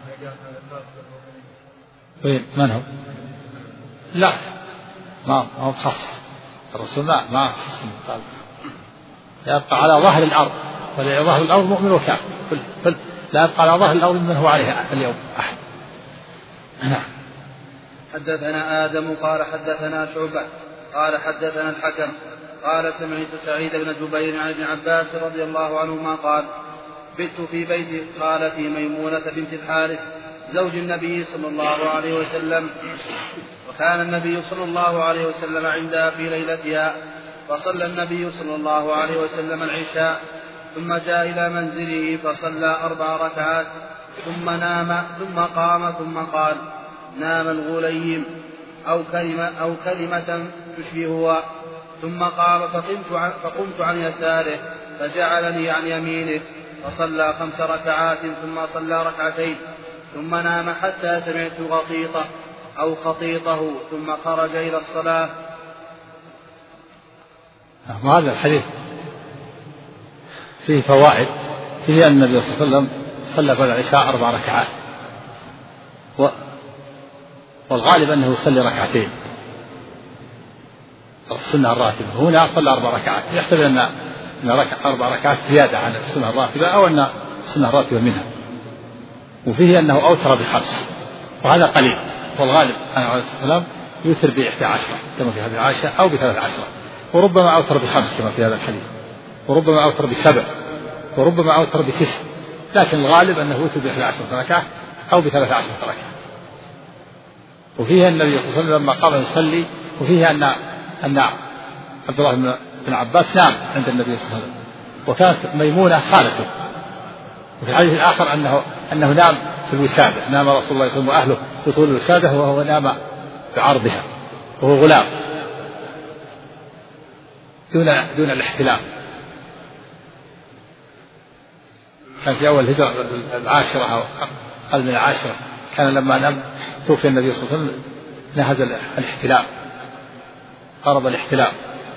وين من هو؟ لا ما هو خاص الرسول، ما ما خص قال يبقى على ظهر الأرض، ولا ظهر الأرض مؤمن وكافر، لا يبقى على ظهر الأرض من هو عليها اليوم أحد. نعم. حدثنا آدم قال حدثنا شعبة قال حدثنا الحكم قال سمعت سعيد بن جبير عن ابن عباس رضي الله عنهما قال بت في بيت خالتي ميمونة بنت الحارث زوج النبي صلى الله عليه وسلم، وكان النبي صلى الله عليه وسلم عندها في ليلتها، فصلى النبي صلى الله عليه وسلم العشاء، ثم جاء إلى منزله فصلى أربع ركعات، ثم نام، ثم قام ثم قال نام الغليم أو كلمة, أو كلمة تشبهها، ثم قام فقمت عن, فقمت عن يساره فجعلني عن يمينه، فصلى خمس ركعات ثم صلى ركعتين، ثم نام حتى سمعت غطيطه أو خطيطه ثم خرج إلى الصلاة. وهذا الحديث فيه فوائد، فيه أن النبي صلى الله عليه وسلم صلى بعد العشاء أربع ركعات، والغالب أنه يصلي ركعتين السنة الراتبة، هنا صلى أربع ركعات، يحتمل أن أربع ركعات زيادة عن السنة الراتبة أو أن السنة الراتبة منها. وفيه أنه أوتر بخمس، وهذا قليل، والغالب أنه عليه الصلاة والسلام يوتر بإحدى عشرة كما في هذه العاشرة أو بثلاث عشرة، وربما أوتر بخمس كما في هذا الحديث، وربما أوتر بسبع، وربما أوتر بتسع، لكن الغالب أنه يوتر بإحدى عشرة ركعة أو بثلاث عشرة ركعة. وفيه النبي صلى الله عليه وسلم لما قام يصلي، وفيه أن أن عبد الله بن عباس نام عند النبي صلى الله عليه وسلم، وكانت ميمونة خالته. وفي الحديث الآخر أنه أنه نام في الوسادة، نام رسول الله صلى الله عليه وسلم وأهله في طول الوسادة وهو نام بعرضها وهو غلام دون دون الاحتلام. كان في أول الهجرة العاشرة أو أقل من العاشرة، كان لما نام توفي النبي صلى الله عليه وسلم نهز الاحتلام، قرب الاحتلام.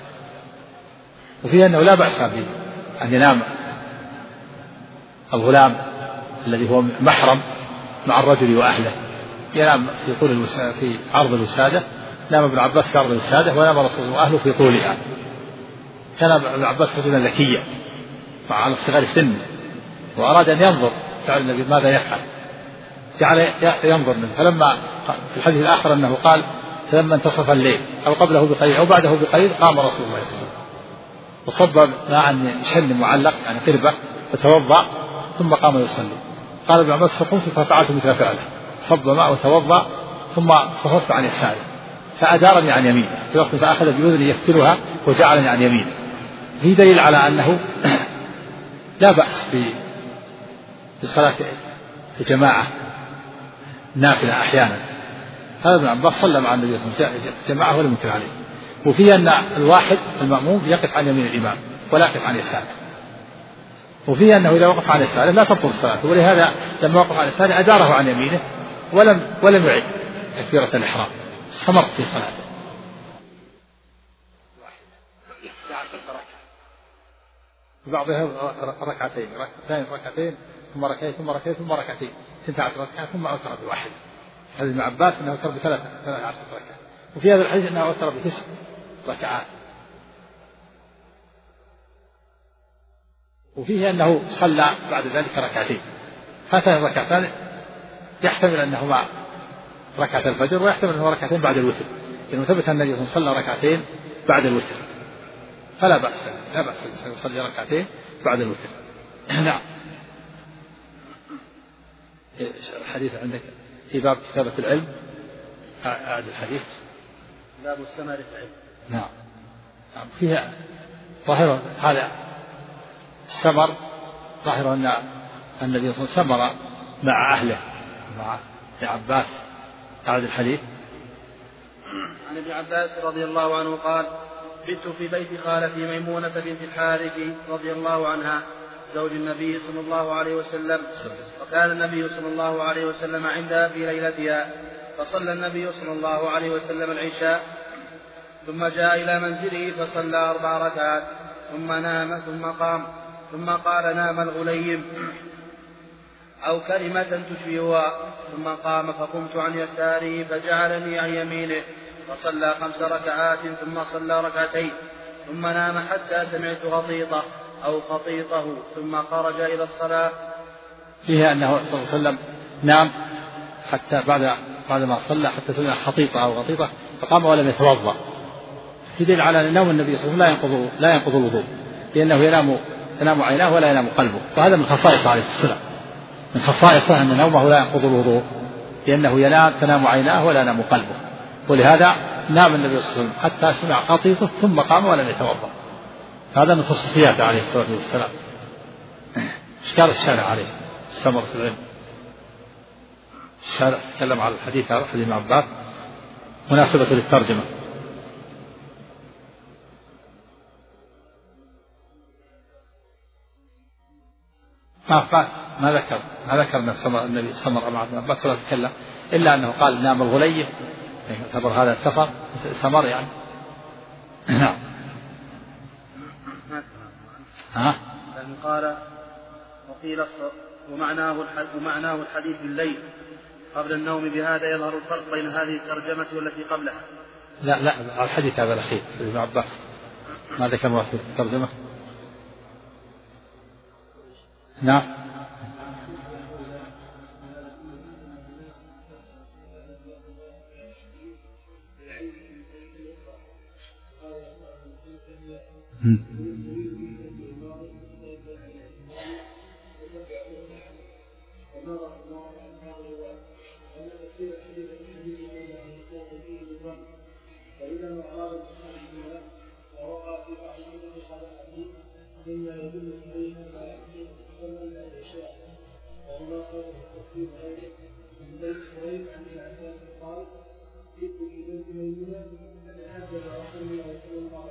وفيه أنه لا بأس به أن ينام الغلام الذي هو محرم مع الرجل وأهله، ينام في طول الوسادة في عرض الوسادة. نام ابن عباس في عرض الوسادة ونام رسول الله وأهله في طولها. كان ابن عباس رجلا ذكيا على صغر سنه، وأراد أن ينظر فعل النبي ماذا يفعل، جعل ينظر منه. فلما في الحديث الآخر أنه قال فلما انتصف الليل أو قبله بقليل أو بعده بقليل قام رسول الله صلى الله عليه وسلم وصب ماء شن معلق يعني قربة وتوضأ ثم قام يصلي. قال ابن عباس فقمت ففعلت مثل فعله، صب ماء وتوضأ ثم صففت عن يساره فأدارني عن يمينه في وقت فأخذ بأذني يفتلها وجعلني عن يمينه. في دليل على أنه لا بأس بصلاة الجماعة نافلة أحيانا. هذا ابن عباس صلى مع النبي صلى الله عليه وسلم جماعة ولم ينكر عليه. وفيه أن الواحد المأموم يقف عن يمين الإمام ولا يقف عن يساره، وفيه أنه إذا وقف عن يساره لا تبطل الصلاة، ولهذا لما وقف عن يساره أداره عن يمينه ولم ولم يعد تكبيرة الإحرام، استمر في صلاته. بعضها ركعتين ركعتين ركعتين ثم ركعتين ثم ركعتين ثم ركعتين اثنتا عشرة ركعة ثم أوتر بواحد. هذا ابن عباس أنه أوتر بثلاث ثلاث عشرة ركعة. وفي هذا الحديث أنه أوتر بتسع ركعات. وفيه أنه صلى بعد ذلك ركعتين. هاتان الركعتان يحتمل أنهما ركعة الفجر ويحتمل أنه ركعتين بعد الوتر، لأنه ثبت أن النبي صلى الله عليه وسلم صلى ركعتين بعد الوتر، فلا بأس لا بأس أن يصلي ركعتين بعد الوتر. نعم. الحديث عندك في باب كتابة العلم، أعد الحديث باب السمر في العلم. نعم. نعم. فيها ظاهر هذا السمر، ظاهر أن النبي صلى الله عليه وسلم سمر مع أهله مع ابن عباس. أعد الحديث. عن ابن عباس رضي الله عنه قال: بت في بيت خالتي ميمونة بنت الحارث رضي الله عنها زوج النبي صلى الله عليه وسلم، وكان النبي صلى الله عليه وسلم عندها في ليلتها، فصلى النبي صلى الله عليه وسلم العشاء ثم جاء إلى منزله فصلى أربع ركعات ثم نام ثم قام ثم قال: نام الغليم أو كلمة تشبهها، ثم قام فقمت عن يساره فجعلني عن يمينه فصلى خمس ركعات ثم صلى ركعتين ثم نام حتى سمعت غطيطه أو خطيطه ثم خرج إلى الصلاة. فيها أنه صلى الله عليه وسلم نام حتى بعد بعد ما صلى حتى سمع خطيطة أو غطيطة فقام ولم يتوضأ. في دليل على أن نوم النبي صلى الله عليه وسلم لا ينقض لا ينقض الوضوء، لأنه ينام تنام عيناه ولا ينام قلبه، وهذا من خصائصه عليه السلام، من خصائصه أن نومه لا ينقض الوضوء، لأنه ينام تنام عيناه ولا ينام قلبه. ولهذا نام النبي صلى الله عليه وسلم حتى سمع خطيطه ثم قام ولم يتوضأ. هذا من خصوصياته عليه الصلاة والسلام. إشكال الشارع عليه السمر في العلم. الشارع تكلم على الحديث هذا حديث ابن عباس مناسبة للترجمة. ما ما ذكر ما ذكر أن السمر النبي سمر مع ابن عباس ولا تكلم إلا أنه قال نام الغلية، يعتبر هذا سفر سمر يعني. نعم. ها؟ قال وقيل ومعناه ومعناه الحديث بالليل قبل النوم. بهذا يظهر الفرق بين هذه الترجمة والتي قبلها. لا لا الحديث هذا الأخير ابن عباس ما ذكر ما في الترجمة. نعم.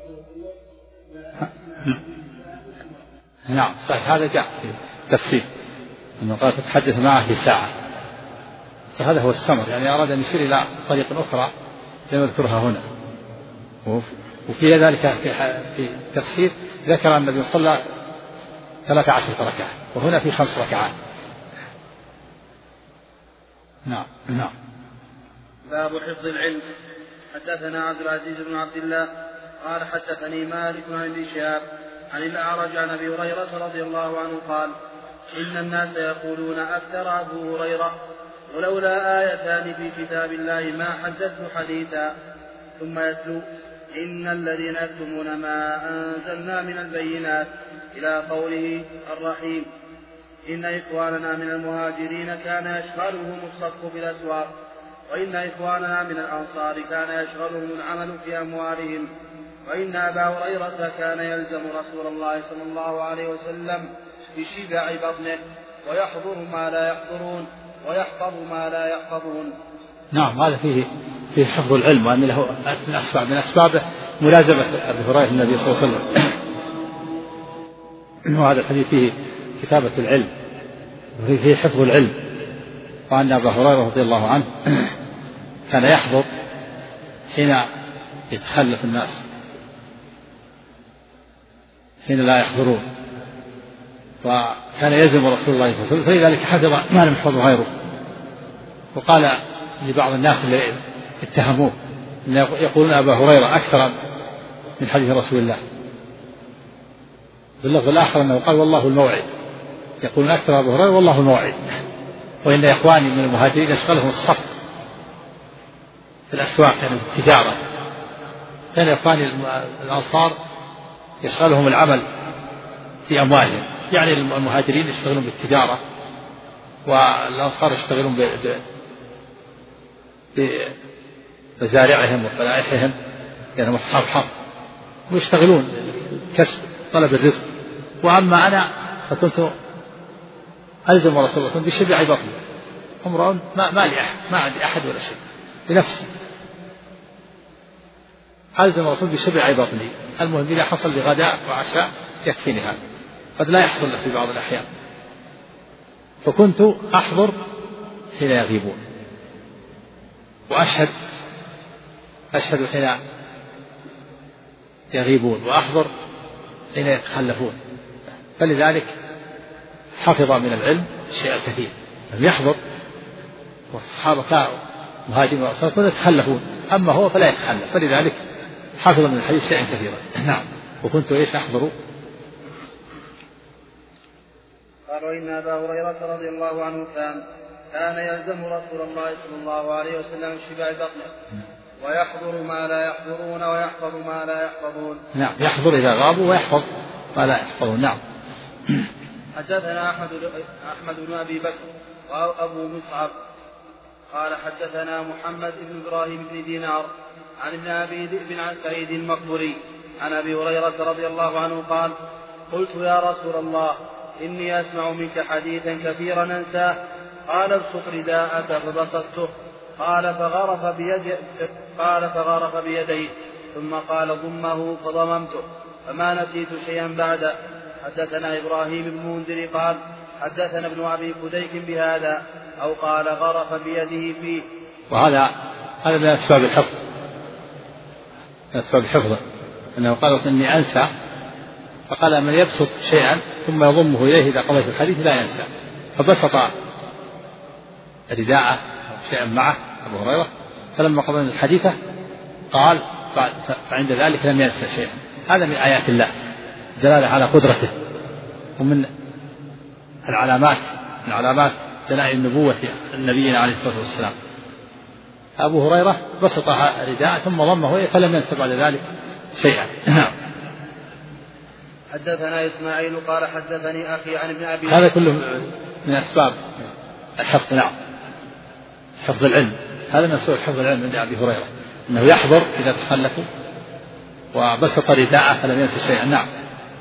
نعم صحيح هذا جاء في تفسير أنه قال تتحدث معه في ساعة، فهذا هو السمر، يعني أراد أن يشير إلى طريق أخرى لم يذكرها هنا. وفي ذلك في تفسير ذكر أن النبي صلى ثلاث عشرة ركعة، وهنا في خمس ركعات. نعم نعم. باب حفظ العلم. حدثنا عبد العزيز بن عبد الله قال حدثني مالك عن ابن شهاب عن الأعرج عن أبي هريرة رضي الله عنه قال إن الناس يقولون أكثر أبو هريرة ولولا آيتان في كتاب الله ما حدثت حديثا، ثم يتلو إن الذين يكتمون ما أنزلنا من البينات إلى قوله الرحيم إن إخواننا من المهاجرين كان يشغلهم الصف في الأسواق، وإن إخواننا من الأنصار كان يشغلهم العمل في أموالهم، وإن أبا هريرة كان يلزم رسول الله صلى الله عليه وسلم بشبع بطنه ويحضر ما لا يحضرون ويحفظ ما لا يحفظون. نعم، هذا فيه فيه حفظ العلم، وأن له من أسباب من أسبابه ملازمة أبي هريرة النبي صلى الله عليه وسلم. وهذا الحديث فيه كتابة العلم وفيه حفظ العلم، وأن أبا هريرة رضي الله عنه كان يحضر حين يتخلف الناس، حين لا يحضرون، وكان يلزم رسول الله صلى الله عليه وسلم، فلذلك حفظ ما لم يحفظه غيره. وقال لبعض الناس اللي اتهموه إن يقولون أبا هريرة أكثر من حديث رسول الله، باللفظ الآخر أنه قال والله الموعد، يقولون أكثر أبو هريرة والله الموعد، وإن إخواني من المهاجرين يشغلهم الصف في الأسواق يعني التجارة، كان إخواني الأنصار يشغلهم العمل في أموالهم، يعني المهاجرين يشتغلون بالتجارة والأنصار يشتغلون بمزارعهم وفلائحهم، يعني أصحاب حق ويشتغلون كسب طلب الرزق. وأما أنا فكنت ألزم رسول الله صلى الله عليه وسلم بشبع بطني، امرؤ ما, ما لي أحد، ما عندي أحد ولا شيء بنفسي، ألزم الرسول بشبع بطني، المهم إذا حصل لي غداء وعشاء يكفيني هذا، قد لا يحصل له في بعض الأحيان. فكنت أحضر حين يغيبون، وأشهد أشهد حين يغيبون، وأحضر حين يتخلفون، فلذلك حفظ من العلم الشيء الكثير، لم يحضر، والصحابة كانوا مهاجرين وأنصار كانوا يتخلفون، أما هو فلا يتخلف، فلذلك حفظ من الحديث شيئا كثيرا. نعم. وكنت إيش أحضر. قالوا إن أبا هريرة رضي الله عنه كان كان يلزم رسول الله صلى الله عليه وسلم شبع بطنه ويحضر ما لا يحضرون ويحفظ ما لا يحفظون. نعم، يحضر إذا غابوا ويحفظ ما لا يحفظون. نعم. حدثنا أحمد أحمد بن أبي بكر وأبو مصعب قال حدثنا محمد بن إبراهيم بن دينار عن ابن أبي ذئب عن سعيد المقبري عن أبي هريرة رضي الله عنه قال قلت يا رسول الله إني أسمع منك حديثا كثيرا أنساه، قال ابسط رداءك فبسطته، قال فغرف بيدي قال فغرف بيديه ثم قال ضمه فضممته، فما نسيت شيئا بعد. حدثنا إبراهيم بن منذر قال حدثنا ابن أبي فديك بهذا أو قال غرف بيده فيه. وهذا هذا من أسباب الحفظ، من أسباب حفظه أنه قال إني أنسى، فقال من يبسط شيئا ثم يضمه إليه إذا قضيت الحديث لا ينسى، فبسط رداءه شيئا معه أبو هريرة، فلما قضى الحديث قال فعند ذلك لم ينسى شيئا. هذا من آيات الله دلالة على قدرته، ومن العلامات من علامات دلائل النبوة نبينا عليه الصلاة والسلام. أبو هريرة بسط رداءه ثم ضمه فلم ينسى بعد ذلك شيئا. حدثنا إسماعيل قال حدثني أخي عن ابن أبي. هذا كله من أسباب الحفظ. نعم، حفظ العلم، هذا من أسباب حفظ العلم عند أبي هريرة، أنه يحضر إذا تخلفوا وبسط رداءه فلم ينسى شيئا. نعم.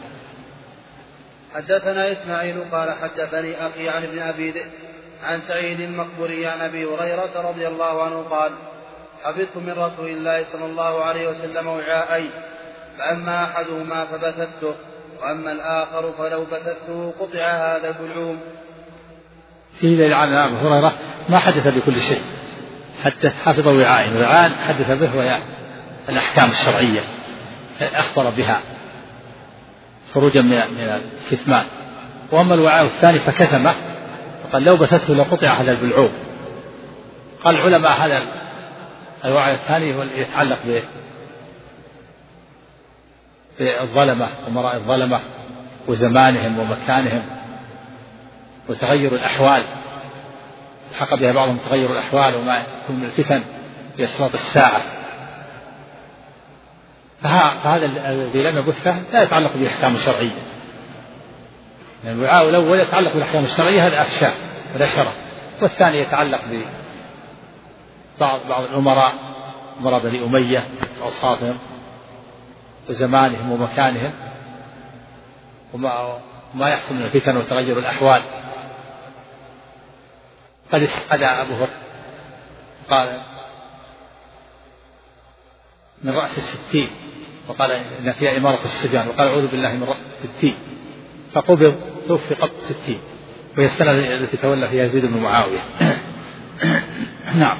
حدثنا إسماعيل قال حدثني أخي عن ابن أبي ذئب عن سعيد المقبري عن أبي هريرة رضي الله عنه قال حفظت من رسول الله صلى الله عليه وسلم وعاءين، فأما أحدهما فبثته وأما الآخر فلو بثته قطع هذا البلعوم. فيه دليل على أبي هريرة ما حدث بكل شيء، حتى حفظ وعاء، وعاء حدث به وهي الأحكام الشرعية أخبر بها خروجا من الكتمان. وأما الوعاء الثاني فكتمه، فقال لو بثته لقطع هذا البلعوم. قال العلماء هذا الوعاء الثاني هو اللي يتعلق بالظلمة ومراء الظلمة وزمانهم ومكانهم وتغير الأحوال، الحق بها بعضهم تغير الأحوال وما يكون من الفتن في أشراط الساعة. فهذا الذي لم يبثه لا يتعلق بالأحكام الشرعية، يعني الوعاء الأول يتعلق بالأحكام الشرعية، هذا أخشى هذا شرف، والثاني يتعلق ببعض بعض الأمراء، أمراء بني أمية وأوصافهم وزمانهم ومكانهم وما ما يحصل من الفتن وتغير الأحوال. قد استعاد أبو هريرة قال من رأس الستين، وقال إن فيها إمارة الصبيان، وقال أعوذ بالله من رأس الستين، فقبض توفي قبل ستين، وهي السنة التي تولى فيها يزيد بن معاوية. نعم.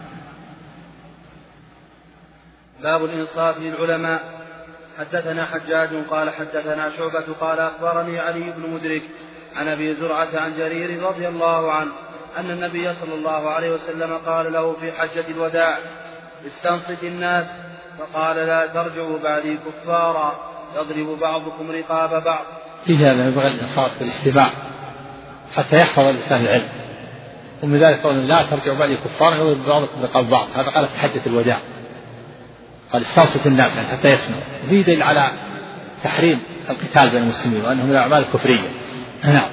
باب الإنصاف للعلماء. حدثنا حجاج قال حدثنا شعبة قال أخبرني علي بن مدرك عن أبي زرعة عن جرير رضي الله عنه أن النبي صلى الله عليه وسلم قال له في حجة الوداع استنصت الناس، فقال لا ترجعوا بعدي كفارا يضرب بعضكم رقاب بعض. في هذا يبغى الإنصاف في الاستماع حتى يحفظ الإنسان العلم، ومن ذلك قول لا ترجعوا بعدي كفارا يضرب بعضكم رقاب بعض، هذا قال في حجة الوداع، قال استنصت الناس يعني حتى يسمعوا. في دليل على تحريم القتال بين المسلمين وأنه من الأعمال الكفرية. نعم.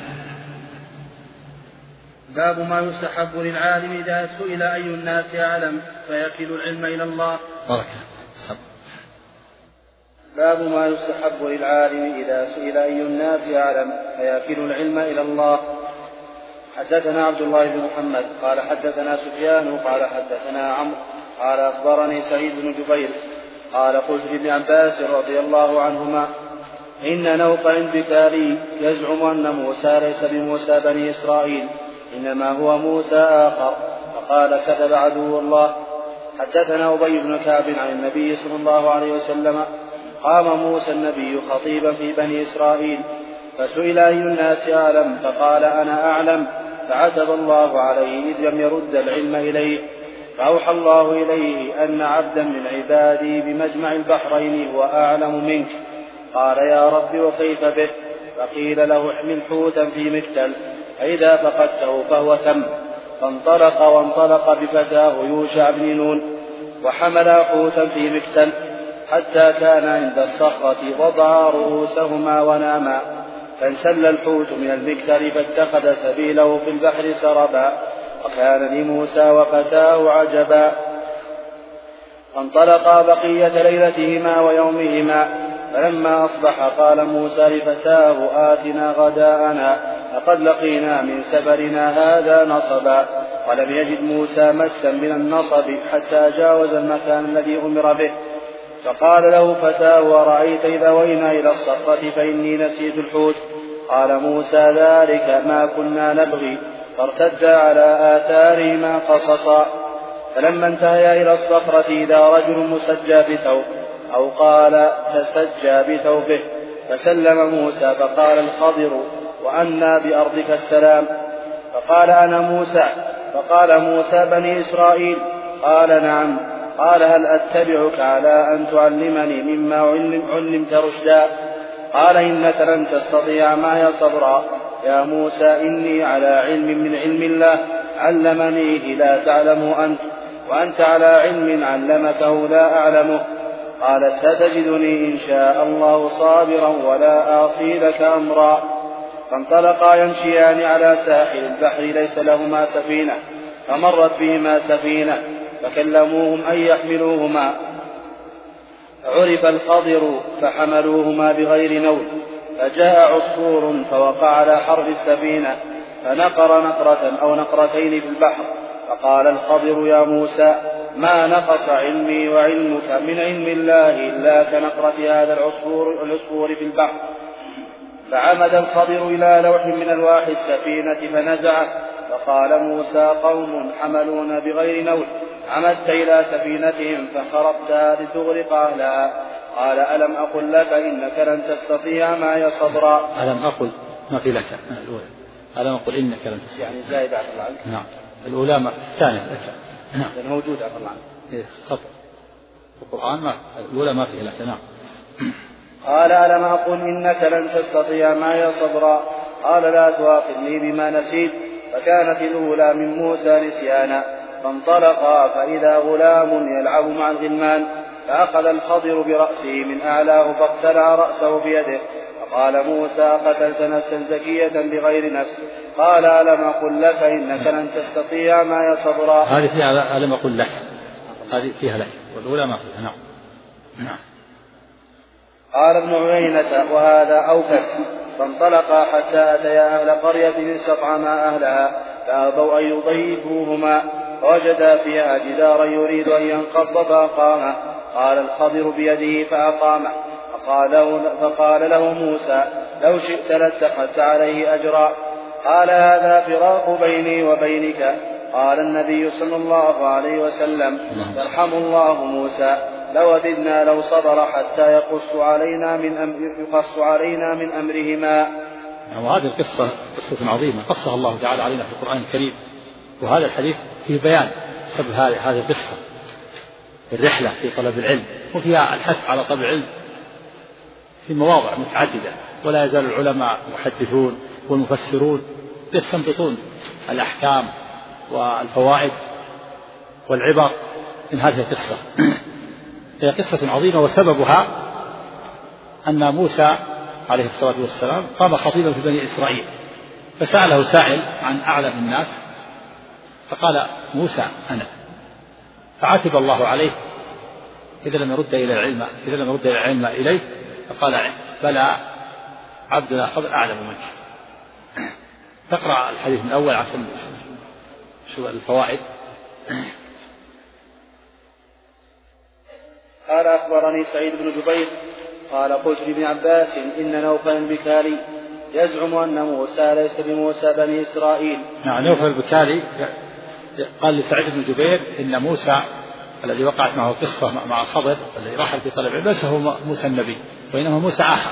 باب ما يستحب للعالم إذا سئل أي الناس أعلم فيكل العلم إلى الله. بركة. باب ما يستحب للعالم إذا سئل أي الناس أعلم فيكل العلم إلى الله. حدثنا عبد الله بن محمد قال حدثنا سفيان قال حدثنا عمرو قال أخبرني سعيد بن جبير قال قلت لابن عباس رضي الله عنهما إن نوفل البكالي يزعم أن موسى ليس بموسى بني إسرائيل إنما هو موسى آخر، فقال كذب عدو الله. حدثنا أبي بن كعب عن النبي صلى الله عليه وسلم قام موسى النبي خطيبا في بني إسرائيل فسئل أي الناس أعلم فقال أنا أعلم، فعتب الله عليه إذ لم يرد العلم إليه، فأوحى الله إليه أن عبدا من عبادي بمجمع البحرين هو أعلم منك. قال يا رب وكيف به؟ فقيل له احمل حوتا في مكتل فإذا فقدته فهو تم. فانطلق وانطلق بفتاه يوشع بن نون وحملا حوتا في مكتل حتى كان عند الصخرة وضعا رؤوسهما وناما، فانسل الحوت من المكتل فاتخذ سبيله في البحر سربا، وكان لموسى وفتاه عجبا. فانطلقا بقية ليلتهما ويومهما، فلما أصبح قال موسى لفتاه آتنا غداءنا لقد لقينا من سفرنا هذا نصبا. ولم يجد موسى مسا من النصب حتى جاوز المكان الذي أمر به، فقال له فتاه أرأيت إذا وينا إلى الصخرة فإني نسيت الحوت؟ قال موسى ذلك ما كنا نبغي، فارتدا على آثارهما قصصا. فلما انتهيا إلى الصخرة إذا رجل مسجى بثوب أو قال تسجى بثوبه، فسلم موسى فقال الخضر وأنى بأرضك السلام؟ فقال أنا موسى. فقال موسى بني إسرائيل؟ قال نعم. قال هل أتبعك على أن تعلمني مما علمت رشدا؟ قال إنك لن تستطيع معي صبرا يا موسى، إني على علم من علم الله علمنيه لا تعلمه أنت، وأنت على علم علمكه لا أعلمه. قال ستجدني إن شاء الله صابرا ولا أعصي لك أمرا. فانطلقا يمشيان على ساحل البحر ليس لهما سفينة، فمرت بهما سفينة فكلموهم أن يحملوهما، عرف الخضر فحملوهما بغير نول، فجاء عصفور فوقع على حرف السفينة فنقر نقرة أو نقرتين في البحر، فقال الخضر يا موسى ما نقص علمي وعلمك من علم الله إلا كنقرة هذا العصفور, العصفور في البحر. فعمد الخضر إلى لوح من ألواح السفينة فنزعه فقال موسى قوم حملون بغير نول عمدت إلى سفينتهم فخرقتها لتغرق أهلها قال ألم أقل لك إنك لن تستطيع معي صبرا. ألم أقل ما في لك الأولى ألم أقل إنك لن تستطيع يعني زائد عفى الله عنك. نعم الأولى ما الثانية لك. نعم موجود عفى الله عنك. إيه خطأ القرآن ما الأولى ما في لك. نعم. قال ألم أقل إنك لن تستطيع معي صبرا قال لا تؤاخذني بما نسيت فكانت الأولى من موسى نسيانا فانطلقا فإذا غلام يلعب مع الغلمان فأخذ الخضر برأسه من أعلاه فاقتلع رأسه بيده فقال موسى قتلت نفسا زكية بغير نفس قال ألم أقل لك إنك لن تستطيع معي صبرا. هذه فيها ألم أقل لك هذه فيها لك والأولى ما فيها. نعم. نعم. قال ابن عيينة وهذا أوكد فانطلقا حتى أتيا أهل قرية استطعما أهلها فأبوا أن يضيفوهما فوجدا فيها جدارا يريد أن ينقض فأقامه قال الخضر بيده فأقامه فقال له, فقال له موسى لو شئت لاتخذت عليه أجرا قال هذا فراق بيني وبينك. قال النبي صلى الله عليه وسلم يرحم الله موسى لوددنا لو صبر حتى يقص علينا من أمر يقص علينا من أمرهما. وهذه القصة قصة عظيمة قصها الله تعالى علينا في القرآن الكريم وهذا الحديث فيه بيان سبب هذه القصة الرحلة في طلب العلم وفيها الحث على طلب العلم في مواضع متعددة ولا يزال العلماء المحدثون والمفسرون يستنبطون الأحكام والفوائد والعبر من هذه القصة. هي قصة عظيمة وسببها أن موسى عليه الصلاة والسلام قام خطيبا في بني إسرائيل فسأله سائل عن أعلم الناس فقال موسى أنا فعاتب الله عليه إذا لم يرد إلى العلم إذا لم يرد العلم إليه فقال بلى عبدنا خضر أعلم منك. تقرأ الحديث من أول عشان شو الفوائد. قال أخبرني سعيد بن جبير قال قلت لابن عباس إن نوفل البكالي يزعم أن موسى ليس بموسى بني إسرائيل. نعم نوفل البكالي قال لسعيد بن جبير إن موسى الذي وقعت معه قصة مع الخضر الذي رحل في طلب العلم ليس هو موسى النبي وإنما موسى آخر.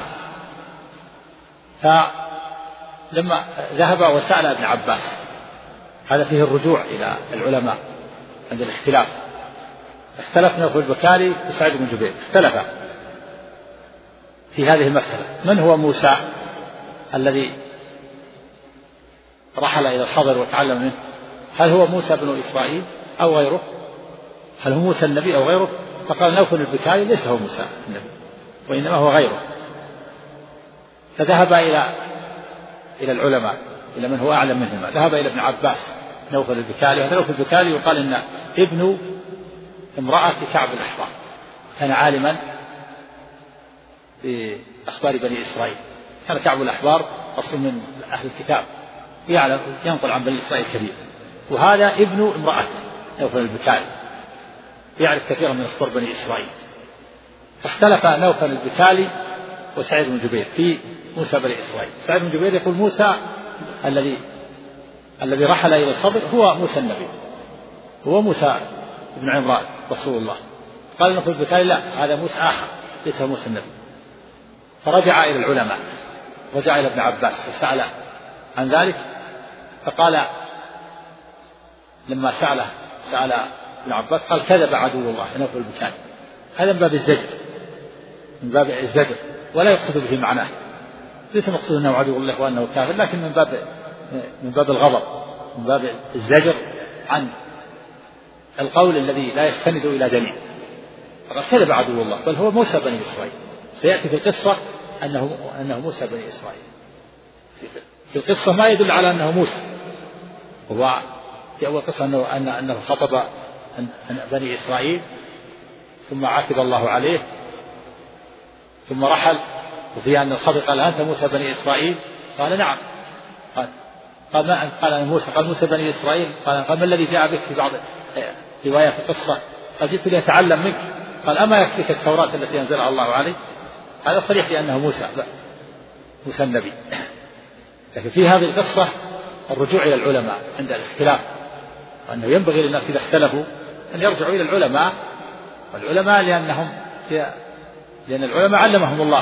فلما ذهب وسأل ابن عباس هذا فيه الرجوع إلى العلماء عند الاختلاف. اختلف نوفل البكالي وسعيد بن جبير اختلفا في هذه المسألة من هو موسى الذي رحل إلى الخضر وتعلم منه هل هو موسى بن إسرائيل أو غيره هل هو موسى النبي أو غيره. فقال نوفل البكالي ليس هو موسى النبي وإنما هو غيره. فذهب إلى إلى العلماء إلى من هو أعلم منهما ذهب إلى ابن عباس نوفل البكالي. هذا نوفل البكالي يقال إن ابن امرأة كعب الأحبار كان عالما بأخبار بني إسرائيل. كان كعب الأحبار أصل من أهل الكتاب يعلم ينقل عن بني إسرائيل كثير وهذا ابن امرأة نوفل البكالي يعرف كثيرا من أخبار بني إسرائيل. فاختلف نوفل البكالي وسعيد بن جبير في موسى بني إسرائيل. سعيد بن جبير يقول موسى الذي الذي رحل إلى الخضر هو موسى النبي هو موسى ابن عمران رسول الله. قال نوفل البكالي لا هذا موسى آخر ليس هو موسى النبي. فرجع إلى العلماء رجع إلى ابن عباس وسأل عن ذلك فقال لما سأله سأل ابن عباس قال كذب عدو الله نوفل البكالي. هذا من باب الزجر من باب الزجر ولا يقصد به معناه ليس مقصود أنه عدو الله وأنه كافر لكن من باب من باب الغضب من باب الزجر عن القول الذي لا يستند إلى دليل. فقد كذب عدو الله بل هو موسى بني إسرائيل. سيأتي في القصة أنه أنه موسى بني إسرائيل في القصة ما يدل على أنه موسى. هو في أول قصة أنه أن أنه خطب بني إسرائيل ثم عاتب الله عليه ثم رحل وفي أن الخضر قال أنت موسى بني إسرائيل قال نعم قال قال ما قال أنا موسى قال موسى بني إسرائيل قال, قال ما الذي جاء بك في بعض روايات القصة قال جئت لأتعلم منك قال أما يكفيك التوراة التي أنزلها الله عليك. هذا صريح بأنه موسى موسى النبي. لكن في هذه القصة الرجوع إلى العلماء عند الاختلاف، وأنه ينبغي للناس إذا اختلفوا أن يرجعوا إلى العلماء، والعلماء لأنهم لأن العلماء علمهم الله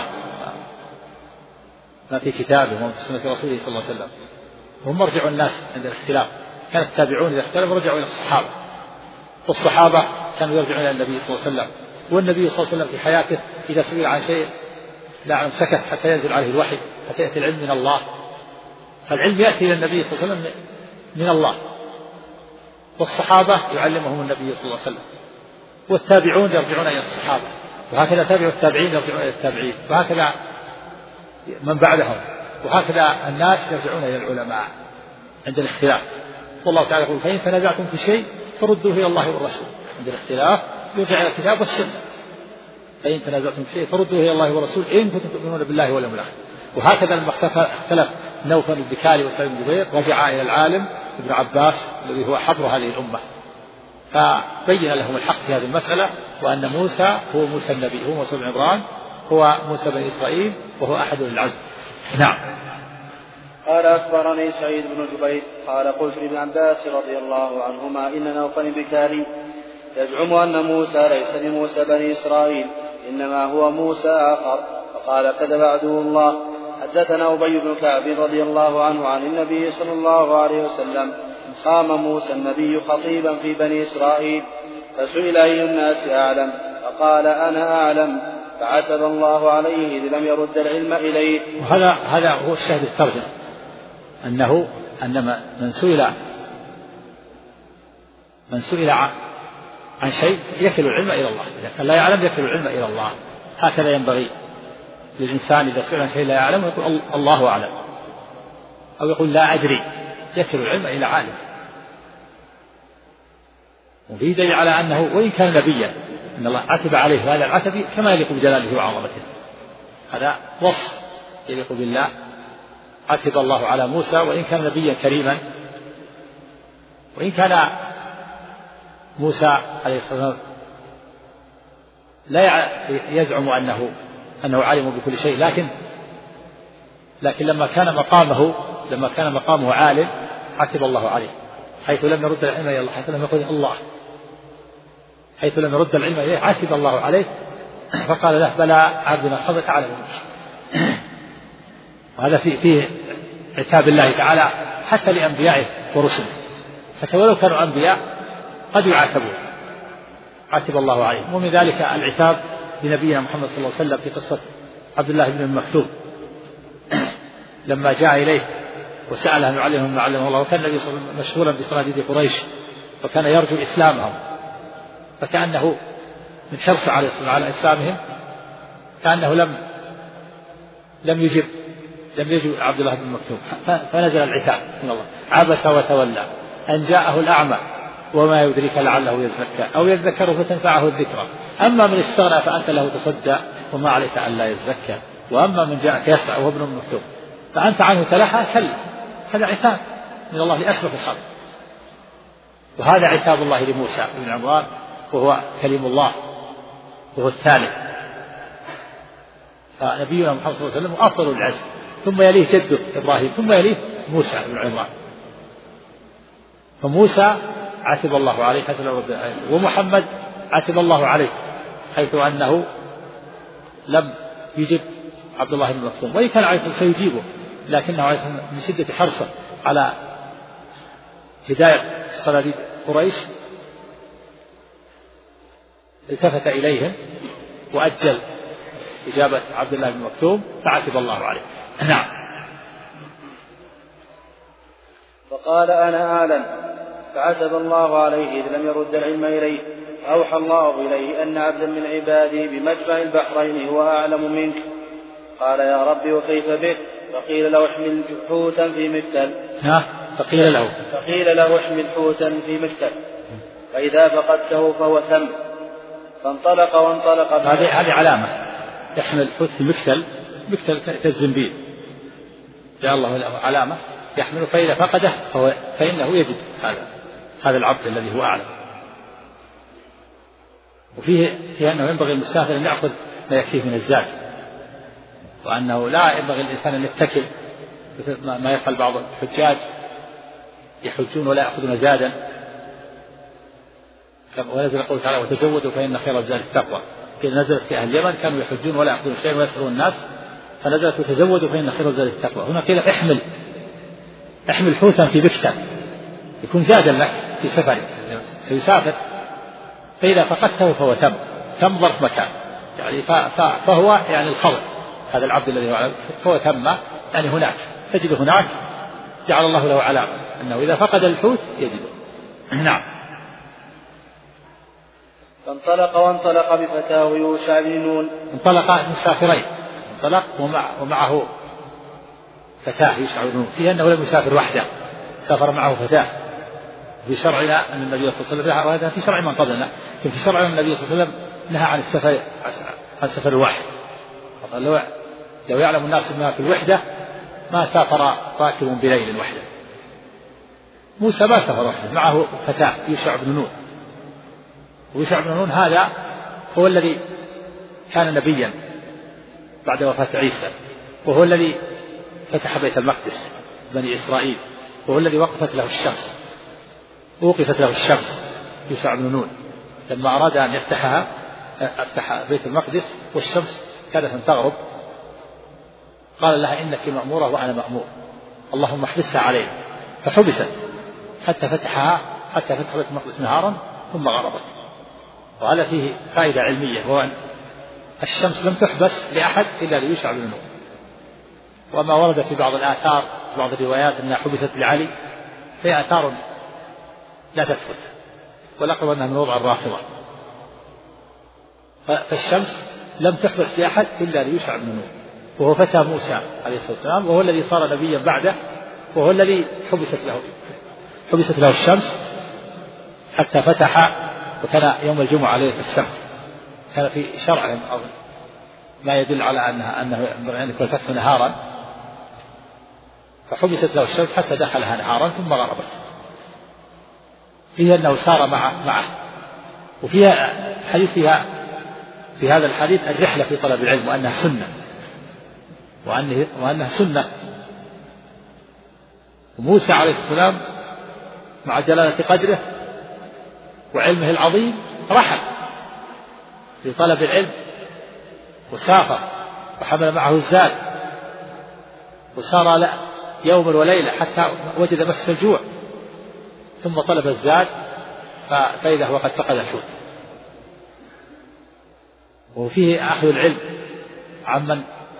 ما في كتابه وما في سنة رسوله صلى الله عليه وسلم، هم مرجع الناس عند الاختلاف. كان التابعون إذا اختلفوا رجعوا إلى الصحابة، والصحابة كانوا يرجعون إلى النبي صلى الله عليه وسلم، والنبي صلى الله عليه وسلم في حياته إذا سئل عن شيء لا أعلم سكت حتى ينزل عليه الوحي، حتى يأتي العلم من الله. فالعلم يأتي إلى النبي صلى الله عليه وسلم من الله، والصحابة يعلمهم النبي صلى الله عليه وسلم، والتابعون يرجعون إلى الصحابة، وهكذا تابعوا التابعين يرجعون إلى التابعين، وهكذا من بعدهم، وهكذا الناس يرجعون إلى العلماء عند الاختلاف. والله تعالى يقول فإن تنازعتم في شيء فردوه إلى الله والرسول. عند الاختلاف يرجع إلى الكتاب والسنة، فإن تنازعتم في شيء فردوه إلى الله والرسول إن كنتم تؤمنون بالله واليوم الآخر. وهكذا لما اختلف نوفل البكالي وسليم بن جبير رجع إلى العالم ابن عباس الذي هو حبر هذه الأمة، فبين لهم الحق في هذه المسألة، وأن موسى هو موسى النبي، هو موسى بن عمران، هو موسى بن إسرائيل، وهو أحد العزم. نعم. قال أخبرني سعيد بن جبير قال قلت لابن عباس رضي الله عنهما إن نوفل البكالي يزعم أن موسى ليس بموسى بني إسرائيل إنما هو موسى آخر، فقال كذب عدو الله. حدثنا أبي بن كعب رضي الله عنه عن النبي صلى الله عليه وسلم قام موسى النبي خطيبا في بني إسرائيل فسئل أي الناس أعلم فقال أنا أعلم، فعتب الله عليه إذ لم يرد العلم إليه. وهذا هذا هو الشاهد الترجمة، أنه أن من سئل من سئل عن شيء يكل العلم إلى الله، إذا كان لا يعلم يكل العلم إلى الله. هكذا ينبغي للإنسان إذا سئل عن شيء لا يعلم يقول الله أعلم، أو يقول لا أدري، يكل العلم إلى عالم. وفيه دليل على أنه وإن كان نبيا إن الله عتب عليه هذا العتب كما يليق بجلاله وعظمته، هذا وصف يليق بالله. عتب الله على موسى وإن كان نبيا كريما، وإن كان موسى عليه الصلاة والسلام لا يزعم أنه أنه عالم بكل شيء، لكن لكن لما كان مقامه لما كان مقامه عالم عتب الله عليه، حيث لم يرد العلم إلى الله، حيث لم يقل الله، حيث لم يرد العلم إليه عتب الله عليه، فقال له بلى عبدنا حظك على منك. وهذا فيه, فيه عتاب الله تعالى حتى لأنبيائه ورسله، حتى ولو كانوا أنبياء قد يعاتبون، عتب الله عليهم. ومن ذلك العتاب لنبينا محمد صلى الله عليه وسلم في قصة عبد الله بن مكتوم لما جاء إليه وسأله أن يعلمهم ما علمه الله، وكان النبي صلى الله عليه وسلم مشغولا بصناديد قريش وكان يرجو إسلامهم، فكأنه من حرص عليه الصلاة على إسلامهم كأنه لم لم يجب لم يجب عبد الله بن مكتوم، فنزل العتاب من الله عبس وتولى أن جاءه الأعمى وما يدرك لعله يزكى أو يذكر فتنفعه الذكرى، أما من استغنى فأنت له تصدى وما عليك ألا يزكى، وأما من جاءك يسعى وهو ابن مكتوم فأنت عنه تلحى كلا. هذا عتاب من الله لأسرف الخلق، وهذا عتاب الله لموسى بن عمران وهو كليم الله وهو الثالث. فنبينا محمد صلى الله عليه وسلم أفضل العزم، ثم يليه جده إبراهيم، ثم يليه موسى بن عمران. فموسى عتب الله عليه حيث لو رد، ومحمد عتب الله عليه حيث أنه لم يجب عبد الله بن مكتوم، وإن كان عليه الصلاة والسلام سيجيبه، لكنه عليه الصلاة والسلام من شدة حرصه على هداية صناديد قريش التفت إليهم وأجل إجابة عبد الله بن مكتوم فعتب الله عليه. نعم. فقال أنا أعلم، فعتب الله عليه إذ لم يرد العلم إليه. أوحى الله إليه أن عبدا من عبادي بمجمع البحرين هو أعلم منك. قال يا ربي وكيف به؟ فقيل له احمل حوتا في مكتل. فقيل له فقيل له احمل حوتا في مكتل، فإذا فقدته فهو ثم. فانطلق وانطلق. هذه هذه علامة، يحمل حوت في مكتل، مكتل كالزنبيل، جاء الله له علامة يحمل، فإذا فقده فهو فإنه يجد هذا هذا العبد الذي هو أعلم. وفيه في أنه ينبغي المسافر أن يأخذ ما يكفيه من الزاد، وأنه لا ينبغي الإنسان أن يتكل مثل ما يفعل بعض الحجاج يحجون ولا يأخذون زادا، ونزل قوله تعالى وتزودوا فإن خير الزاد التقوى. إذا نزلت في أهل اليمن كانوا يحجون ولا يأخذون شيئا ويسألون الناس، فنزلت وتزودوا فإن خير الزاد التقوى. هنا قيل احمل احمل حوتا في بكتة يكون زادا لك في سفرك، سيسافر، فإذا فقدته فهو تم تم ظرف مكان، يعني فهو يعني الخبر هذا العبد الذي هو فهو تم، يعني هناك تجد هناك جعل الله له علامة أنه إذا فقد الحوت يجده. نعم. فانطلق وانطلق بفتاه يوشع بن نون. انطلق مسافرين، انطلق ومع ومعه فتاه يوشع بن نون، فيه أنه لم يسافر وحده، سافر معه فتاه. في شرعنا أن النبي صلى الله عليه وسلم، وهذا في شرع من قبلنا، لكن في شرعنا النبي صلى الله عليه وسلم نهى عن السفر عن السفر الواحد. لو لو يعلم الناس ما في الوحدة ما سافر راكب بليل وحده. موسى ما سافر وحده، معه فتاه يوشع بن نون. ويوشع بن نون هذا هو الذي كان نبيا بعد وفاة عيسى، وهو الذي فتح بيت المقدس بني إسرائيل، وهو الذي وقفت له الشمس ووقفت له الشمس يوشع بن نون لما أراد أن يفتحها افتح بيت المقدس والشمس كادت أن تغرب، قال لها إنك مأمورة وأنا مأمور، اللهم احبسها علينا، فحبست حتى فتحها حتى فتح بيت المقدس نهارا ثم غربت. وهذا فيه فائدة علمية، هو أن الشمس لم تحبس لأحد إلا ليوشع بن نون. وما ورد في بعض الآثار في بعض الروايات أنها حبست لعلي فهي آثار لا تثبت، والأقرب أنها من وضع الرافضة. فالشمس لم تحبس لأحد إلا ليوشع بن نون، وهو فتى موسى عليه الصلاة والسلام، وهو الذي صار نبيا بعده، وهو الذي حبست له حبست له الشمس حتى فتح. وكان يوم الجمعة ليلة السبت، كان في شرعهم ما يدل على أنها أنه عندك الفتح نهارا، فحبست له الشمس حتى دخلها نهارا ثم غربت. فيها أنه سار معه معه وفيها حديث فيها في هذا الحديث الرحلة في طلب العلم، وأنها سنة وأنه وأنها سنة. وموسى عليه السلام مع جلالة قدره وعلمه العظيم رحل في طلب العلم وسافر وحمل معه الزاد وسار يوما وليلة حتى وجد مس الجوع، ثم طلب الزاد فإذا هو قد فقد الحوت. وفيه أخذ العلم عمن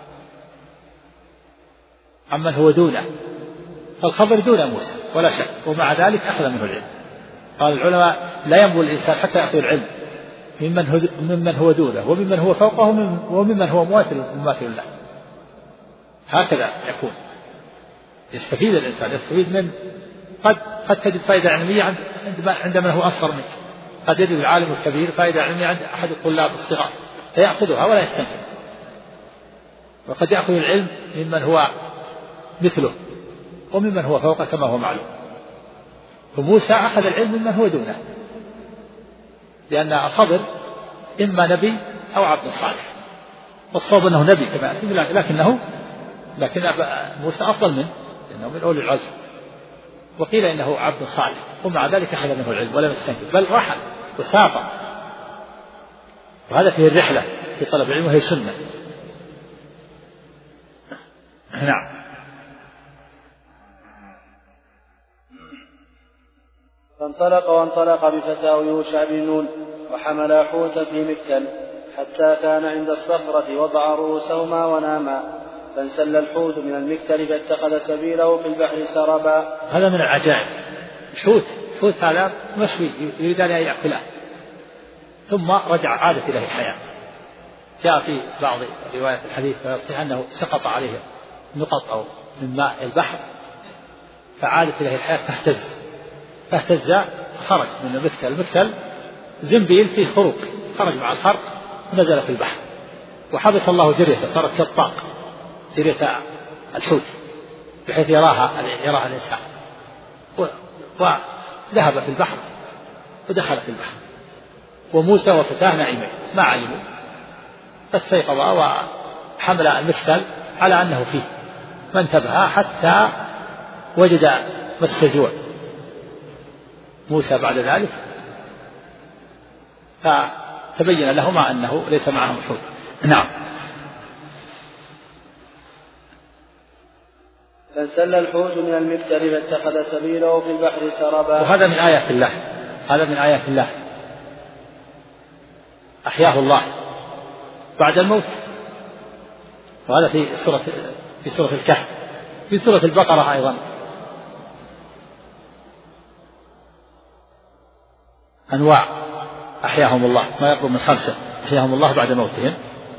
عمن هو دونه، فالخضر دون موسى ولا شك، ومع ذلك أخذ منه العلم. قال العلماء لا ينبغي الإنسان حتى يأخذ العلم ممن هو, ممن هو دونه وممن هو فوقه وممن هو مماثل مماثل له، هكذا يكون. يستفيد الإنسان، يستفيد من قد قد تجد فائدة علمية عند عند من هو أصغر منك، قد يجد العالم الكبير فائدة علمية عند أحد الطلاب الصغار فيأخذها ولا يستنكر، وقد يأخذ العلم ممن هو مثله وممن هو فوقه كما هو معلوم. وموسى أخذ العلم ممن هو دونه، لأن الخضر إما نبي أو عبد صالح، والصواب أنه نبي كما أتم، لكنه لكن موسى أفضل منه لأنه من أولي العزم، وقيل إنه عبد صالح، ومع ذلك أخذ منه العلم ولم يستنكر بل رحل وسافر. وهذا فيه الرحلة في طلب العلم وهي سنة. نعم. فانطلق وانطلق بفتاه يوشع بن نون وحملا حوتا في مكتل حتى كان عند الصخرة وضع رؤوسهما وناما، فانسل الحوت من المكتل فاتخذ سبيله في البحر سربا. هذا من العجائب. الحوت الحوت هذا مشوي يريد أن يأكله ثم رجع عادت إليه الحياة. جاء في بعض روايات الحديث فيصح أنه سقط عليه نقط أو من ماء البحر فعادت إليه الحياة فاهتز فاهتز خرج من المكتل. المكتل زنبيل فيه خروق، خرج مع الخرق ونزل في البحر، وحبس الله جريته صارت كالطاق جرية الحوت بحيث يراها يراها الإنسان، وذهب في البحر ودخل في البحر. وموسى وفتاه نائمين ما علموا، فاستيقظا وحمل المكتل على أنه فيه، فانتبه حتى وجد مس الجوع موسى بعد ذلك فتبين لهما أنه ليس معهم حوت. نعم. فانسل الحوت من المكتل فاتخذ سبيله في البحر سربا. وهذا من آيات الله، هذا من آيات الله، أحياه الله بعد الموت. وهذا في سورة في سورة الكهف. في سورة البقرة أيضا أنواع أحياهم الله، ما يقرب من خمسة أحياهم الله بعد موتهم.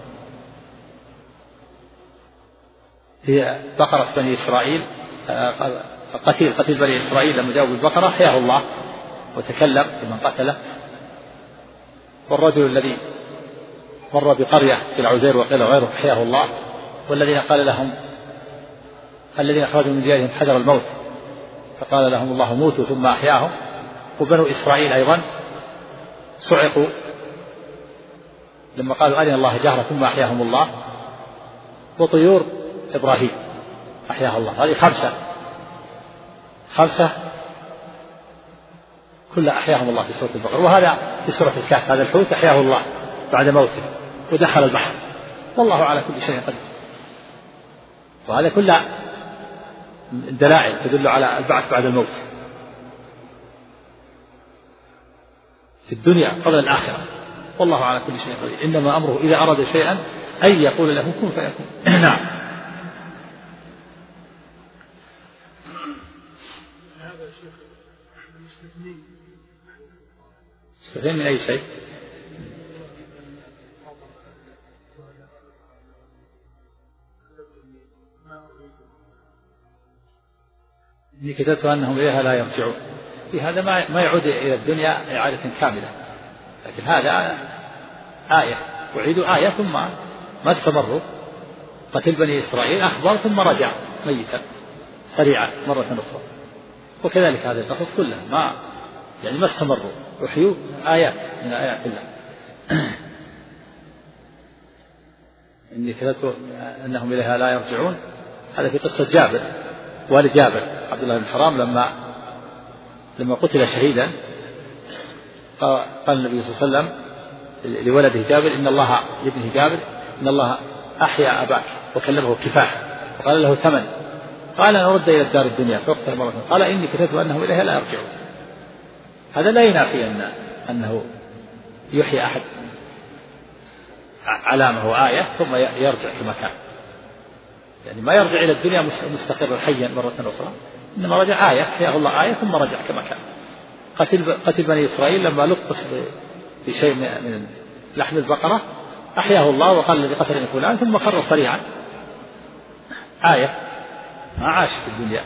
في بقرة بني إسرائيل قتيل قتيل بني إسرائيل لما جاءوا بالبقرة أحياه الله وتكلم بمن قتله. والرجل الذي مر بقرية في العزير وقيل غيره أحياه الله. والذين قال لهم الذين خرجوا من ديارهم حذر الموت فقال لهم الله موتوا ثم أحياهم. وبنو إسرائيل أيضا صعقوا لما قالوا أرنا الله جهرة ثم أحياهم الله. وطيور إبراهيم أحياه الله. هذه خمسة خمسة كلها أحياهم الله في سورة البقرة. وهذا في سورة الكهف هذا الحوت أحياه الله بعد موته ودخل البحر والله على كل شيء قدير. وهذا كله دلائل تدل على البعث بعد الموت في الدنيا قبل الآخرة والله على كل شيء قدير. إنما أمره إذا أراد شيئا أن يقول له كن فيكون. نعم. مستثنين من أي شيء؟ إني كتبت أنهم إليها لا يرجعون. في هذا ما يعود إلى الدنيا إعادة كاملة، لكن هذا آية وعيدوا آية ثم ما استمروا. قتل بني إسرائيل أخبر ثم رجع ميتا سريعا مرة أخرى. وكذلك هذه القصص كلها ما يعني ما استمروا وحيوا آيات من آيات الله. إني كتبت أنهم إليها لا يرجعون. هذا في قصة جابر والد جابر عبد الله بن حرام لما لما قتل شهيدا قال النبي صلى الله عليه وسلم لولده جابر إن الله لابنه جابر إن الله أحيا أباك وكلمه كفاح وقال له ثمن. قال نرد إلى الدار الدنيا فاقتل مرة. قال إني كتبت أنهم إليها لا يرجعون. هذا لا ينافي أن أنه يحيي أحد علامة وآية ثم يرجع كما كان، يعني ما يرجع إلى الدنيا مستقرا حيا مرة أخرى، إنما رجع آية أحياه الله آية ثم رجع كما كان. قتل قتل بني إسرائيل لما لطخ بشيء من لحم البقرة أحياه الله وقال الذي قتل فلان ثم خر صريعا آية ما عاش في الدنيا.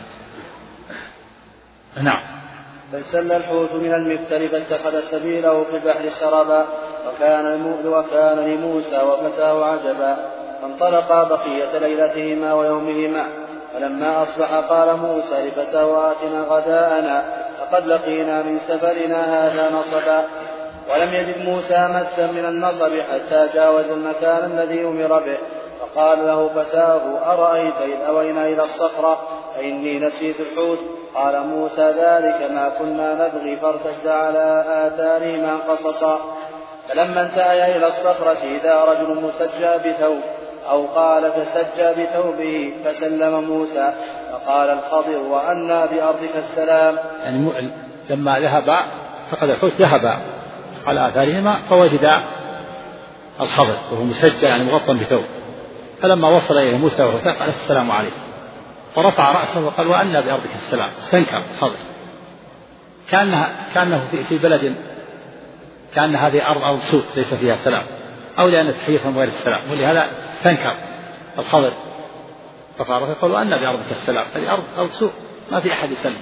نعم. فانسل الحوت من المكتل فاتخذ سبيله في البحر سربا وكان وكان لموسى وفتاه عجبا فانطلقا بقية ليلتهما ويومهما. فلما أصبح قال موسى لفتاه آتنا غداءنا فقد لقينا من سفرنا هذا نصبا. ولم يجد موسى مسا من النصب حتى جاوز المكان الذي أمر به. فقال له فتاه أرأيت إذ أوينا إلى الصخرة فإني نسيت الحوت. قال موسى ذلك ما كنا نبغي فارتد على آثارهما قصصا. فلما انتهيا إلى الصخرة إذا رجل مسجى بثوب أو قال تسجى بثوبه فسلم موسى. فقال الخضر وأنى بأرضك السلام. يعني لما ذهب فقد الحوت ذهب على آثارهما فوجد الخضر وهو مسجى يعني مغطى بثوب. فلما وصل إليه موسى وهو قال السلام عليكم فرفع رأسه وقال وأنى بأرضك السلام. استنكر الخضر كأنها كأنه في بلد كأن هذه أرض أرض سوء ليس فيها سلام أو لأن تحييهم غير السلام، ولهذا استنكر الخضر فقال وقال وأنى بأرضك السلام. هذه أرض أرض سوء ما في أحد يسلم.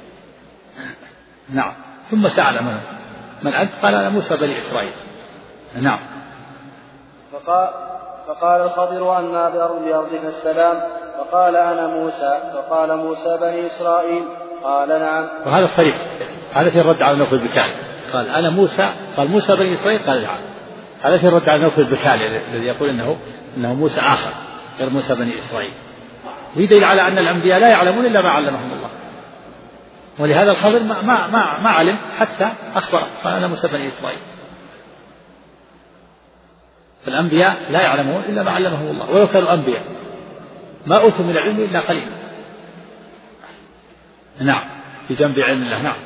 نعم. ثم سأل من من أنت؟ قال أنا موسى بني إسرائيل. نعم. فقال فقال الخضر وأنى بأرضك السلام. فقال أنا موسى. فقال موسى بني إسرائيل. قال نعم. وهذا صريح، هذا في الرد على نوفل البكالي. قال أنا موسى. قال موسى بني إسرائيل. قال نعم. هذا في الرد على نوفل البكالي الذي يقول إنه إنه موسى آخر غير موسى بني إسرائيل. ويدل على أن الأنبياء لا يعلمون إلا ما علمهم الله. ولهذا الخضر ما, ما, ما, ما علم حتى أخبر قال أنا موسى بني إسرائيل. فالأنبياء لا يعلمون إلا ما علمهم الله، ولو كانوا أنبياء ما أوتوا من العلم إلا قليلا. نعم في جنب علم الله. نعم.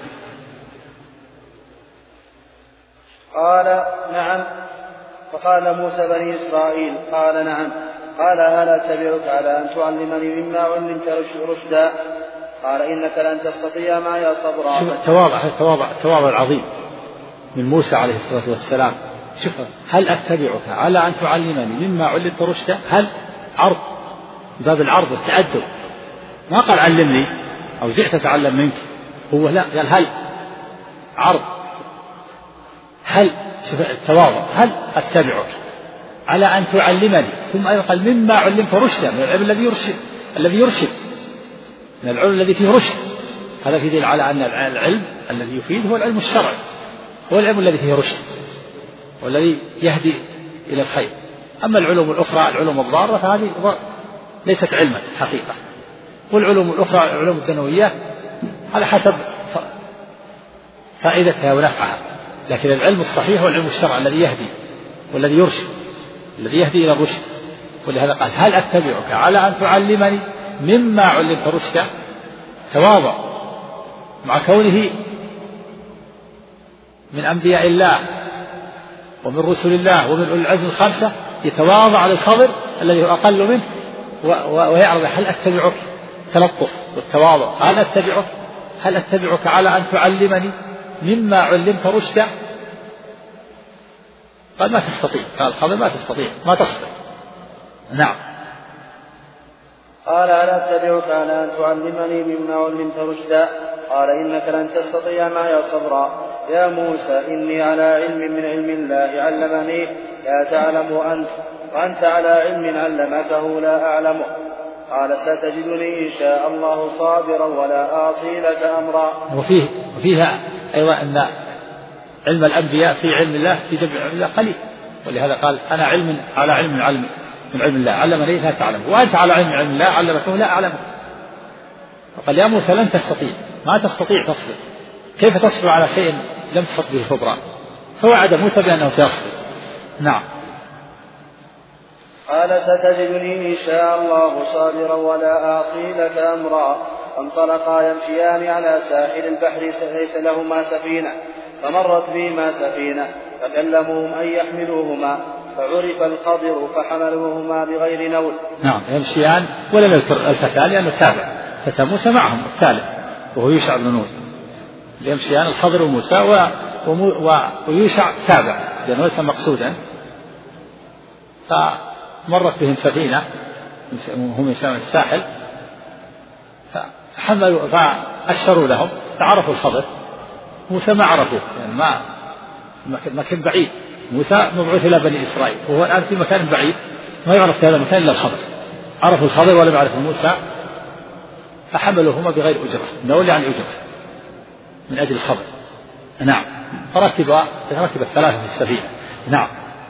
قال نعم. فقال موسى بني إسرائيل قال نعم. قال هل أتبعك على أن تعلمني مما علمت رشدا؟ قال إنك لن تستطيع معي صبرا. التواضع التواضع التواضع العظيم من موسى عليه الصلاة والسلام. شوف هل أتبعك على أن تعلمني مما علمت رشدا؟ هل عرض باب العرض والتأدب، ما قال علمني أو جئت أتعلم منك، هو لا قال هل عرض. هل شوف التواضع هل أتبعك على أن تعلمني، ثم أيضا قال مما علمت رشدا، من العلم الذي يرشد الذي يرشد من العلم الذي فيه رشد. هذا في دليل على أن العلم الذي يفيد هو العلم الشرعي، هو العلم الذي فيه رشد والذي يهدي إلى الخير. أما العلوم الأخرى العلوم الضارة فهذه ليست علما حقيقة، والعلوم الأخرى العلوم الدنيوية على حسب فائدتها ونفعها، لكن العلم الصحيح هو العلم الشرعي الذي يهدي والذي يرشد الذي يهدي إلى الرشد. ولهذا قال هل أتبعك على أن تعلمني مما علمت رشدا. تواضع مع كونه من أنبياء الله ومن رسل الله ومن أولي العزم الخمسة، يتواضع على الخضر الذي هو أقل منه ويعرض هل أتبعك، تلطف والتواضع. هل أتبعك هل أتبعك على أن تعلمني مما علمت رشدا. قال ما تستطيع، قال الخضر ما تستطيع ما تصبر. نعم. قال هل أتبعك على أن تعلمني مما علمت رشدا؟ قال إنك لن تستطيع معي صبرا. يا موسى إني على علم من علم الله علمني لا تعلم أنت، وأنت على علم علمكه لا أعلمه. قال ستجدني إن شاء الله صابرا ولا أعصي لك أمرا. وفيه وفيها أيضا أن علم الأنبياء في علم الله في جمع علم الله قليل، ولهذا قال أنا علم على علم علم من علم الله علمني لا تعلم، وأنت على علم علم الله علمكه لا أعلمه. فقال يا موسى لن تستطيع ما تستطيع تصبر، كيف تصبر على شيء لم تحط به خبرا؟ فوعد موسى بأنه سيصبر. نعم. قال ستجدني إن شاء الله صابرا ولا أعصي لك أمرا. فانطلقا يمشيان على ساحل البحر ليس لهما سفينة، فمرت بهما سفينة فكلموهم أن يحملوهما، فعرف الخضر فحملوهما بغير نول. نعم يمشيان ولم يذكر الفتى لأنه تابع، فتى موسى معهم الثالث وهو يوشع بن نون. يمشيان الخضر وموسى و... ومو... ويوشع تابع لأنه ليس مقصودا. فمرت بهم سفينة هم يمشون الساحل فحملوا فأشروا لهم فعرفوا الخضر. موسى ما عرفوه يعني ما مكان بعيد، موسى مبعوث إلى بني إسرائيل وهو الآن في مكان بعيد ما يعرف في هذا المكان إلا الخضر. عرفوا الخضر ولم يعرفوا موسى فحملوهما بغير أجرة، نول يعني أجرة من أجل الخضر. نعم. فركب ركب الثلاثة في السفينة. نعم.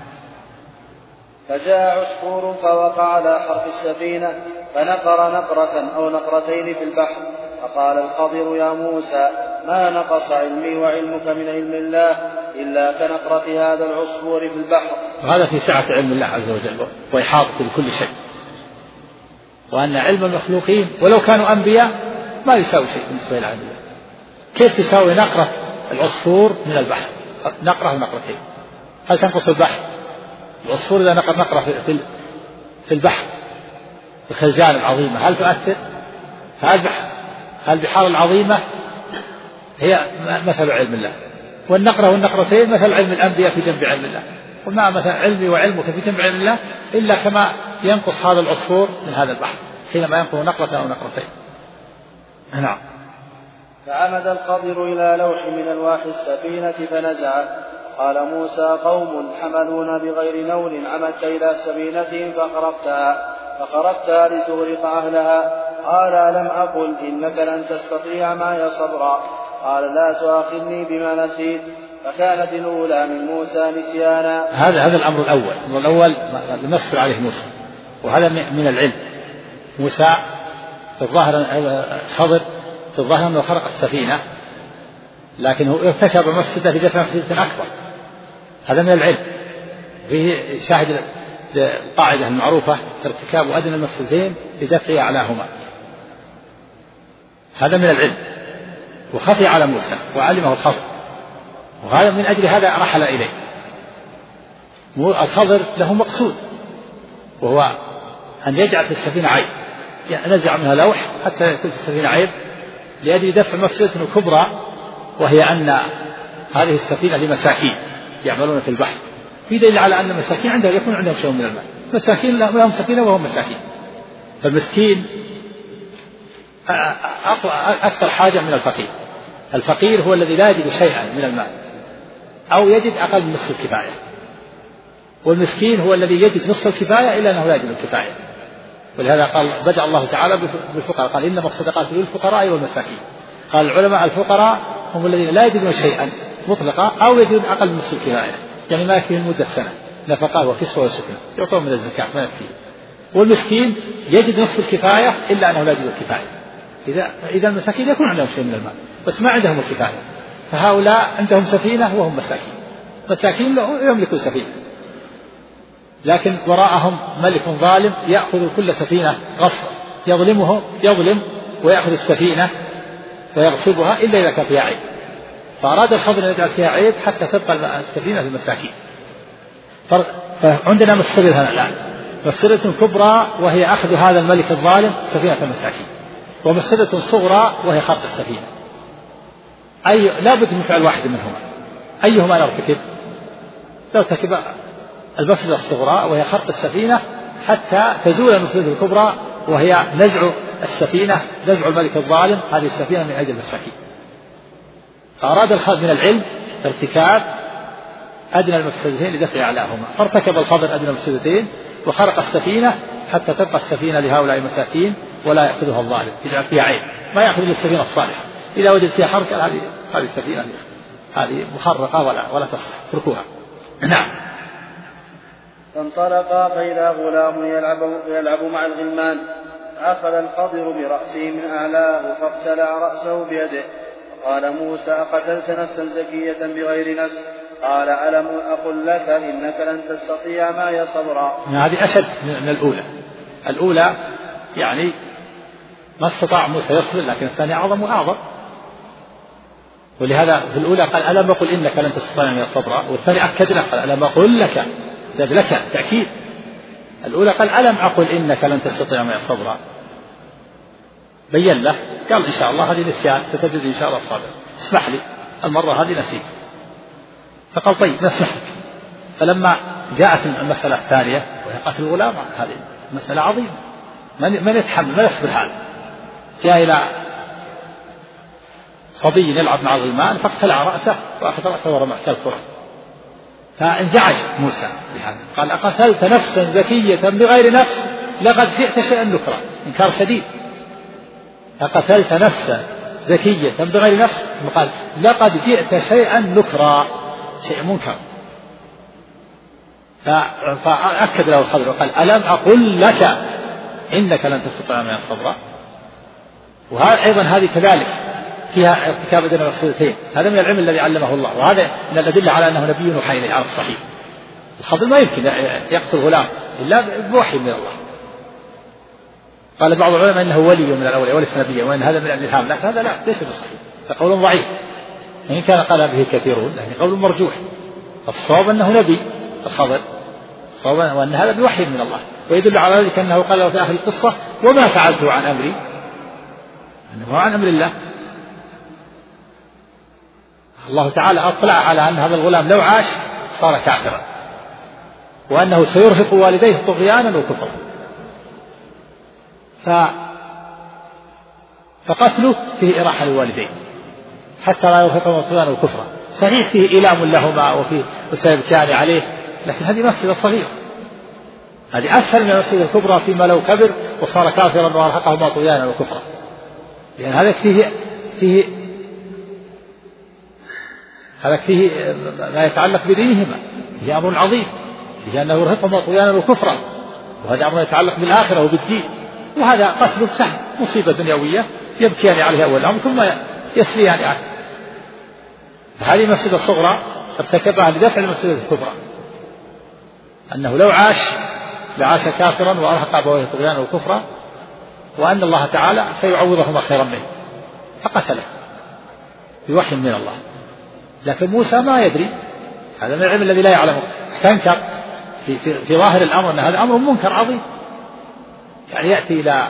فجاء عصفور فوقع على حرف السفينة فنقر نقرة أو نقرتين في البحر. فقال الخضر يا موسى ما نقص علمي وعلمك من علم الله إلا كنقرة هذا العصفور في البحر. وهذا في سعة علم الله عز وجل وإحاطة بكل شيء، وأن علم المخلوقين ولو كانوا أنبياء ما يساوي شيء بالنسبة إلى علم الله. كيف تساوي نقرة العصفور من البحر؟ نقرة ونقرتين هل تنقص البحر؟ العصفور إذا نقر نقرة في في البحر الخزان العظيمة هل تؤثر؟ هالبحار العظيمة هي مثل علم الله، والنقرة والنقرتين مثل علم الأنبياء في جنب علم الله. وما مثل علمي وعلمك في جنب علم الله إلا كما ينقص هذا العصفور من هذا البحر حينما ينقص نقرة أو نقرتين. نعم. فعمد الخضر إلى لوح من ألواح السفينة فنزعه. قال موسى قوم حملون بغير نول عمدت إلى سفينتهم فخرقتها فخرقتها لتغرق أهلها. قال لم أقل إنك لن تستطيع معي صبرا. قال لا تؤاخذني بما نسيت. فكانت الأولى من موسى نسيانا. هذا هذا الأمر الأول. الأمر الأول نصبر عليه موسى، وهذا من العلم. موسى في الظاهر خضر في الظاهر أنه خرق السفينة، لكنه ارتكب مفسدة في دفع مفسدة أكبر. هذا من العلم، فيه شاهد القاعدة المعروفة ارتكاب أدنى المفسدتين لدفع أعلاهما. هذا من العلم، وخفي على موسى وعلمه الخضر، وهذا من أجل هذا رحل إليه. الخضر له مقصود، وهو أن يجعل في السفينة عيب، يعني نزع منها لوح حتى يكون في السفينة عيب لأجل دفع مفسدة كبرى، وهي أن هذه السفينة لمساكين يعملون في البحر. في دليل على أن المساكين عندها يكون عندهم شيء من المال، مساكين لهم سفينة وهم مساكين، فالمسكين أكثر حاجة من الفقير. الفقير هو الذي لا يجد شيئا من المال أو يجد أقل من نصف الكفاية، والمسكين هو الذي يجد نصف الكفاية إلا أنه لا يجد الكفاية. ولهذا قال بدأ الله تعالى بالفقراء، قال إنما الصدقات للفقراء والمساكين. قال العلماء الفقراء هم الذين لا يجدون شيئا مطلقا أو يجدون أقل من نصف الكفاية، يعني ما يكفي مدة السنة نفقة وكسوة وسكنة يعطون من الزكاة ما يكفي. والمسكين يجد نصف الكفاية إلا أنه لا يجد الكفاية. إذا إذا المساكين يكون عندهم شيء من المال بس ما عندهم الكفاية، فهؤلاء عندهم سفينة وهم مساكين، مساكين يملكون سفينة، لكن وراءهم ملك ظالم يأخذ كل سفينة غصبا، يظلمه يظلم ويأخذ السفينة ويغصبها إلا إذا كان فيها عيب. فأراد الخضر أن يجعل فيها عيب حتى تبقى السفينة للمساكين. فعندنا مفسدة الآن، مفسدة كبرى وهي أخذ هذا الملك الظالم سفينة المساكين، ومفسدة صغرى وهي خرق السفينة. أي لا بد من فعل واحد منهما، أيهما نرتكب؟ لو ارتكب المفسدة الصغرى وهي خرق السفينة حتى تزول المفسدة الكبرى وهي نزع السفينة، نزع الملك الظالم هذه السفينة من أيدي المساكين. فأراد الخضر من العلم ارتكاب أدنى المفسدتين لدفع أعلاهما، فارتكب الخضر أدنى المفسدتين وخرق السفينة حتى تبقى السفينة لهؤلاء المساكين ولا يأخذها الظالم إذا فيها عيب، ما يأخذ السفينة الصالحة. إذا وجد فيها حرق هذه هذه السفينة هذه محرقة ولا ولا تصلح، اتركوها. نعم. فانطلقا فإذا غلام يلعب, يلعب مع الغلمان، أخذ الخضر برأسه من أعلاه فاقتلع رأسه بيده، قال موسى أقتلت نفسا زكية بغير نفس؟ قال ألم أقل لك إنك لن تستطيع معي صبرا. هذه أشد من الأولى. الأولى يعني ما استطاع موسى يصبر، لكن الثانية أعظم وأعظم، ولهذا في الأولى قال ألم أقل إنك لن تستطيع معي صبرا، والثاني أكد له قال ألم أقل لك، زاد لك تأكيد. الأولى قال ألم أقل إنك لن تستطيع معي صبرا، بين له قال إن شاء الله هذه نسيان ستجد إن شاء الله صابر، اسمح لي المرة هذه نسيت. فقال طيب نسمح لك. فلما جاءت المسألة الثانية وهي قتل الغلام، هذه مسألة عظيمة من يتحمل ما يصبر هذا، جاء إلى صبي يلعب مع الغلمان فاقتلع رأسه وأخذ رأسه ورمى كالكرة، فانزعج موسى بهذا قال أقتلت نفسا زكية بغير نفس لقد جئت شيئا نكرا، إنكار شديد. أقتلت نفسا زكية بغير نفس قال لقد جئت شيئا نكرا، شيء منكر. فأكد له الخضر وقال ألم أقل لك إنك لن تستطيع معي صبرا. وهذا أيضا هذه كذلك فيها ارتكاب أدنى المفسدتين، هذا من العلم الذي علمه الله، وهذا من الأدلة على أنه نبي يوحى إليه على الصحيح. الخضر ما يمكن يقتل غلام إلا بوحي من الله. قال بعض العلماء إنه ولي من الأولياء وليس نبيا، وإن هذا من الإلهام، لكن هذا لا ليس بصحيح، فقول ضعيف وإن كان قال به كثيرون، لكن قول مرجوح. الصواب أنه نبي الخضر، الصواب وأن هذا بوحي من الله، ويدل على ذلك أنه قال له في آخر القصة وما فعلته عن أمري، أنه عن أمر الله. الله تعالى أطلع على أن هذا الغلام لو عاش صار كافرا، وأنه سيرهق والديه طغيانا وكفرا، ف... فقتله فيه إراحة للوالدين حتى لا يرهقهما طغيانا وكفرا. صحيح فيه إيلام لهما وفيه وسيبكان عليه، لكن هذه مفسدة صغيرة، هذه أسهل من المفسدة الكبرى فيما لو كبر وصار كافرا وأرهقهما طغيانا وكفرا، لأن هذا فيه فيه هذا فيه ما يتعلق بدينهما، هي أمر عظيم، هي أنه يرهقهما طغيانا وكفرا، وهذا أمر يتعلق بالآخرة وبالدين. وهذا قتل سهل، مصيبة دنيوية يبكيان عليه أول الأمر ثم يسريان عنه. هذه المفسدة الصغرى ارتكبها لدفع المفسدة الكبرى، أنه لو عاش لعاش كافرا وأرهق أبويه طغيانا وكفرا، وأن الله تعالى سيعوضهما خيرا منه فقتله بوحي من الله. لكن موسى ما يدري، هذا من العلم الذي لا يعلمه، استنكر في, في, في ظاهر الأمر أن هذا أمر منكر عظيم. يعني يأتي إلى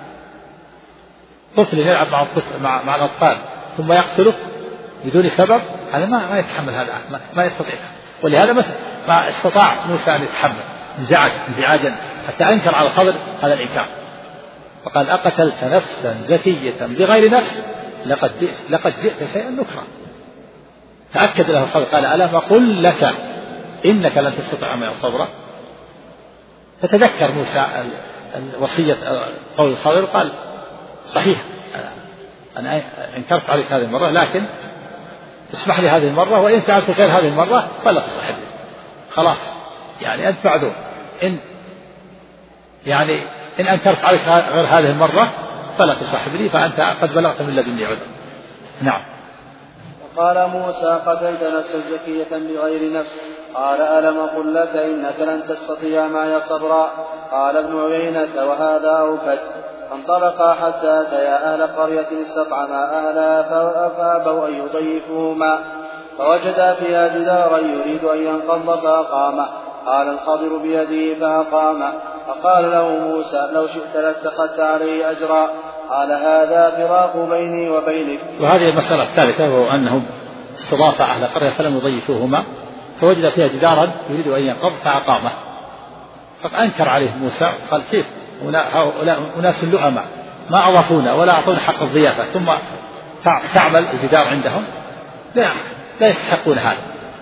طفل يلعب مع الطفل مع, مع الأطفال ثم يقتله بدون سبب، هذا ما, ما يتحمل، هذا ما, ما يستطيع. ولهذا ما استطاع موسى أن يتحمل، انزعج انزعاجا حتى أنكر على الخضر هذا الإنكار، فقال أقتلت نفسا زكية بغير نفس لقد لقد جئت شيئا نكرا. فأكد له الخضر قال ألم أقل لك إنك لن تستطيع معي صبرا. فتذكر موسى وصية قول الخضر قال صحيح أنا انكرت عليك هذه المرة، لكن اسمح لي هذه المرة، وإن سألت غير هذه المرة فلا تصاحبني. خلاص يعني أنت معذور، إن يعني إن أنكرت عليك غير هذه المرة فلا تصاحبني، فأنت قد بلغت من لدني عذر. نعم. وقال موسى قتلت نفسا زكية بغير نفس، قال ألم أقل لك إنك لن تستطيع معي صبرا. قال ابن عيينة وهذا أوكد. فانطلقا حتى أتيا أهل قرية استطعما أهلها فأبوا أن يضيفوهما، فوجدا فيها جدارا يريد أن ينقض فأقامه. قال الخضر بيده فأقامه، فقال له موسى لو شئت لاتخذت عليه أجرا. قال هذا فراق بيني وبينك. وهذه المسألة الثالثة، وهو أنهم استضاف أهل قرية فلم يضيفوهما، فوجد فيها جدارا يريد أن ينقض فأقامه. فأنكر عليه موسى قال كيف هؤلاء أناس لؤماء ما أضافونا ولا أعطونا حق الضيافة ثم تعمل الجدار عندهم، لا, لا يستحقون هذا.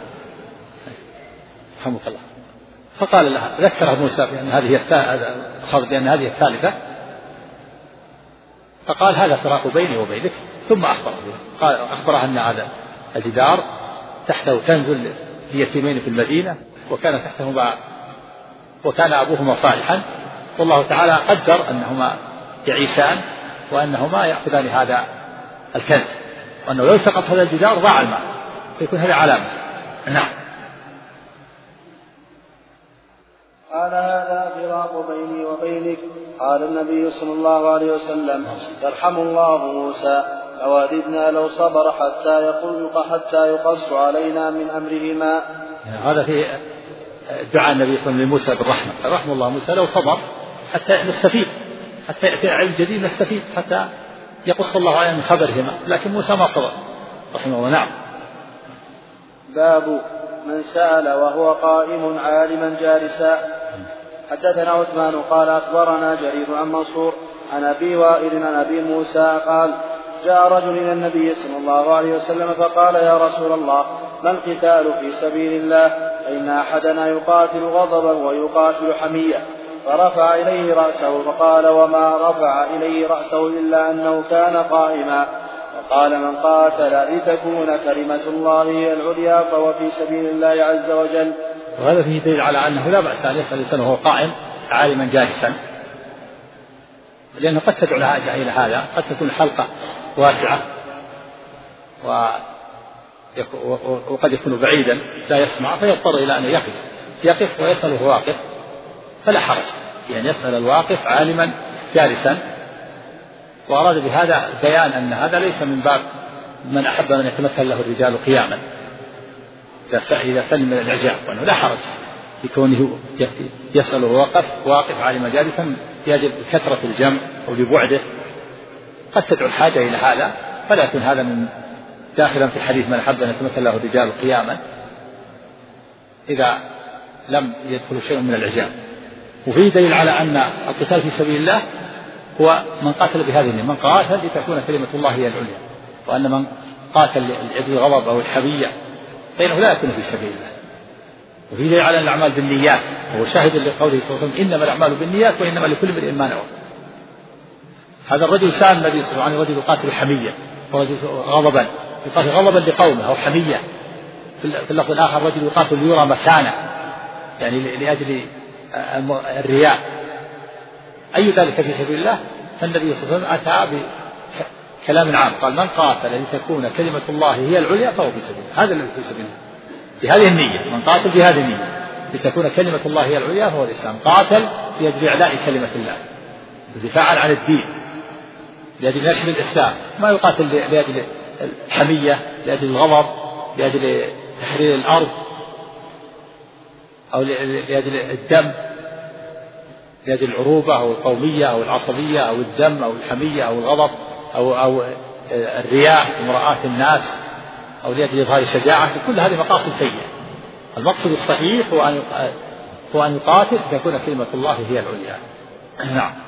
رحمك الله. فقال لها ذكره موسى بأن هذه بأن هذه الثالثة، فقال هذا فراق بيني وبينك، ثم أخبره قال أخبره أن هذا الجدار تحته كنز ليتيمين في المدينة، وكان تحتهما وكان أبوهما صالحا، والله تعالى قدر أنهما يعيشان وأنهما يأخذان هذا الكنز، وأنه لو سقط هذا الجدار ضاع الماء، فيكون هذا علامة. نعم. قال هذا فراق بيني وبينك. قال النبي صلى الله عليه وسلم يرحم الله موسى لوددنا لو صبر حتى يقلق حتى يقص علينا من أمرهما. هذا في دعاء النبي صلى الله عليه وسلم لموسى بالرحمة، رحم الله موسى لو صبر حتى نستفيد، حتى يأتي علم جديد نستفيد، حتى يقص الله علينا من خبرهما، لكن موسى ما صبر رحمه الله. نعم. باب من سأل وهو قائم عالما جالسا. حدثنا عثمان قال أخبرنا جرير عن منصور عن أبي وائل عن أبي موسى قال جاء رجل إلى النبي صلى الله عليه وسلم فقال يا رسول الله ما القتال في سبيل الله؟ فإن أحدنا يقاتل غضبا ويقاتل حمية. فرفع إليه رأسه فقال وما رفع إليه رأسه إلا أنه كان قائما. وقال من قاتل لتكون كلمة الله هي العليا فهو في سبيل الله عز وجل. وهذا فيه دليل على أنه لا بأس أن يسأل الإنسان وهو قائم عالما جالسا، لأنه قد تدعو لها إلى هذا، قد تكون حلقة واسعة وقد يكون بعيدا لا يسمع، فيضطر إلى أن يقف يقف ويسأل وهو واقف، فلا حرج يعني يسأل الواقف عالما جالسا. وأراد بهذا بيان أن هذا ليس من باب من أحب أن يتمثل له الرجال قياما إذا سلم من الإعجاب، وأنه لا حرج في كونه يسأل وواقف واقف عالما جالسا يجب كثرة الجمع أو لبعده، قد تدعو الحاجة إلى هذا، فلا يكون هذا من داخلا في الحديث من أحب أن يتمثل له الرجال قياما إذا لم يدخل شيء من الإعجاب. وفيه دليل على أن القتال في سبيل الله هو من قاتل بهذه النية، من قاتل لتكون كلمة الله هي العليا، وأن من قاتل لأجل الغضب أو الحمية فإنه لا يكون في سبيل الله. وفيه دليل على أن الأعمال بالنيات، وهو شاهد لقوله صلى الله عليه وسلم إنما الأعمال بالنيات وإنما لكل امرئ ما نوى. هذا الرجل سأل النبي صلى الله عليه وسلم رجل يقاتل حمية ورجل غضبا يقاتل غضبا لقومه أو حمية، في اللفظ الآخر رجل يقاتل ليرى مكانه يعني لأجل الرياء، أي ذلك في سبيل الله؟ فالنبي صلى الله عليه وسلم أتى كلام عام، قال من قاتل لتكون كلمة الله هي العليا فهو في سبيل الله، هذا الذي في سبيل الله بهذه النية، من قاتل بهذه النية لتكون كلمة الله هي العليا فهو الإسلام، قاتل لأجل إعلاء كلمة الله، دفاعا عن الدين، لأجل نشر الإسلام، ما يقاتل لأجل الحمية، لأجل الغضب، لأجل تحرير الأرض، أو لأجل الدم، لأجل العروبة أو القومية أو العصبية أو الدم أو الحمية أو الغضب أو, أو الرياء ومراءة الناس، أو لأجل إظهار الشجاعة. كل هذه مقاصد سيئة. المقصد الصحيح هو أن هو أن يقاتل تكون كلمة الله هي العليا. نعم.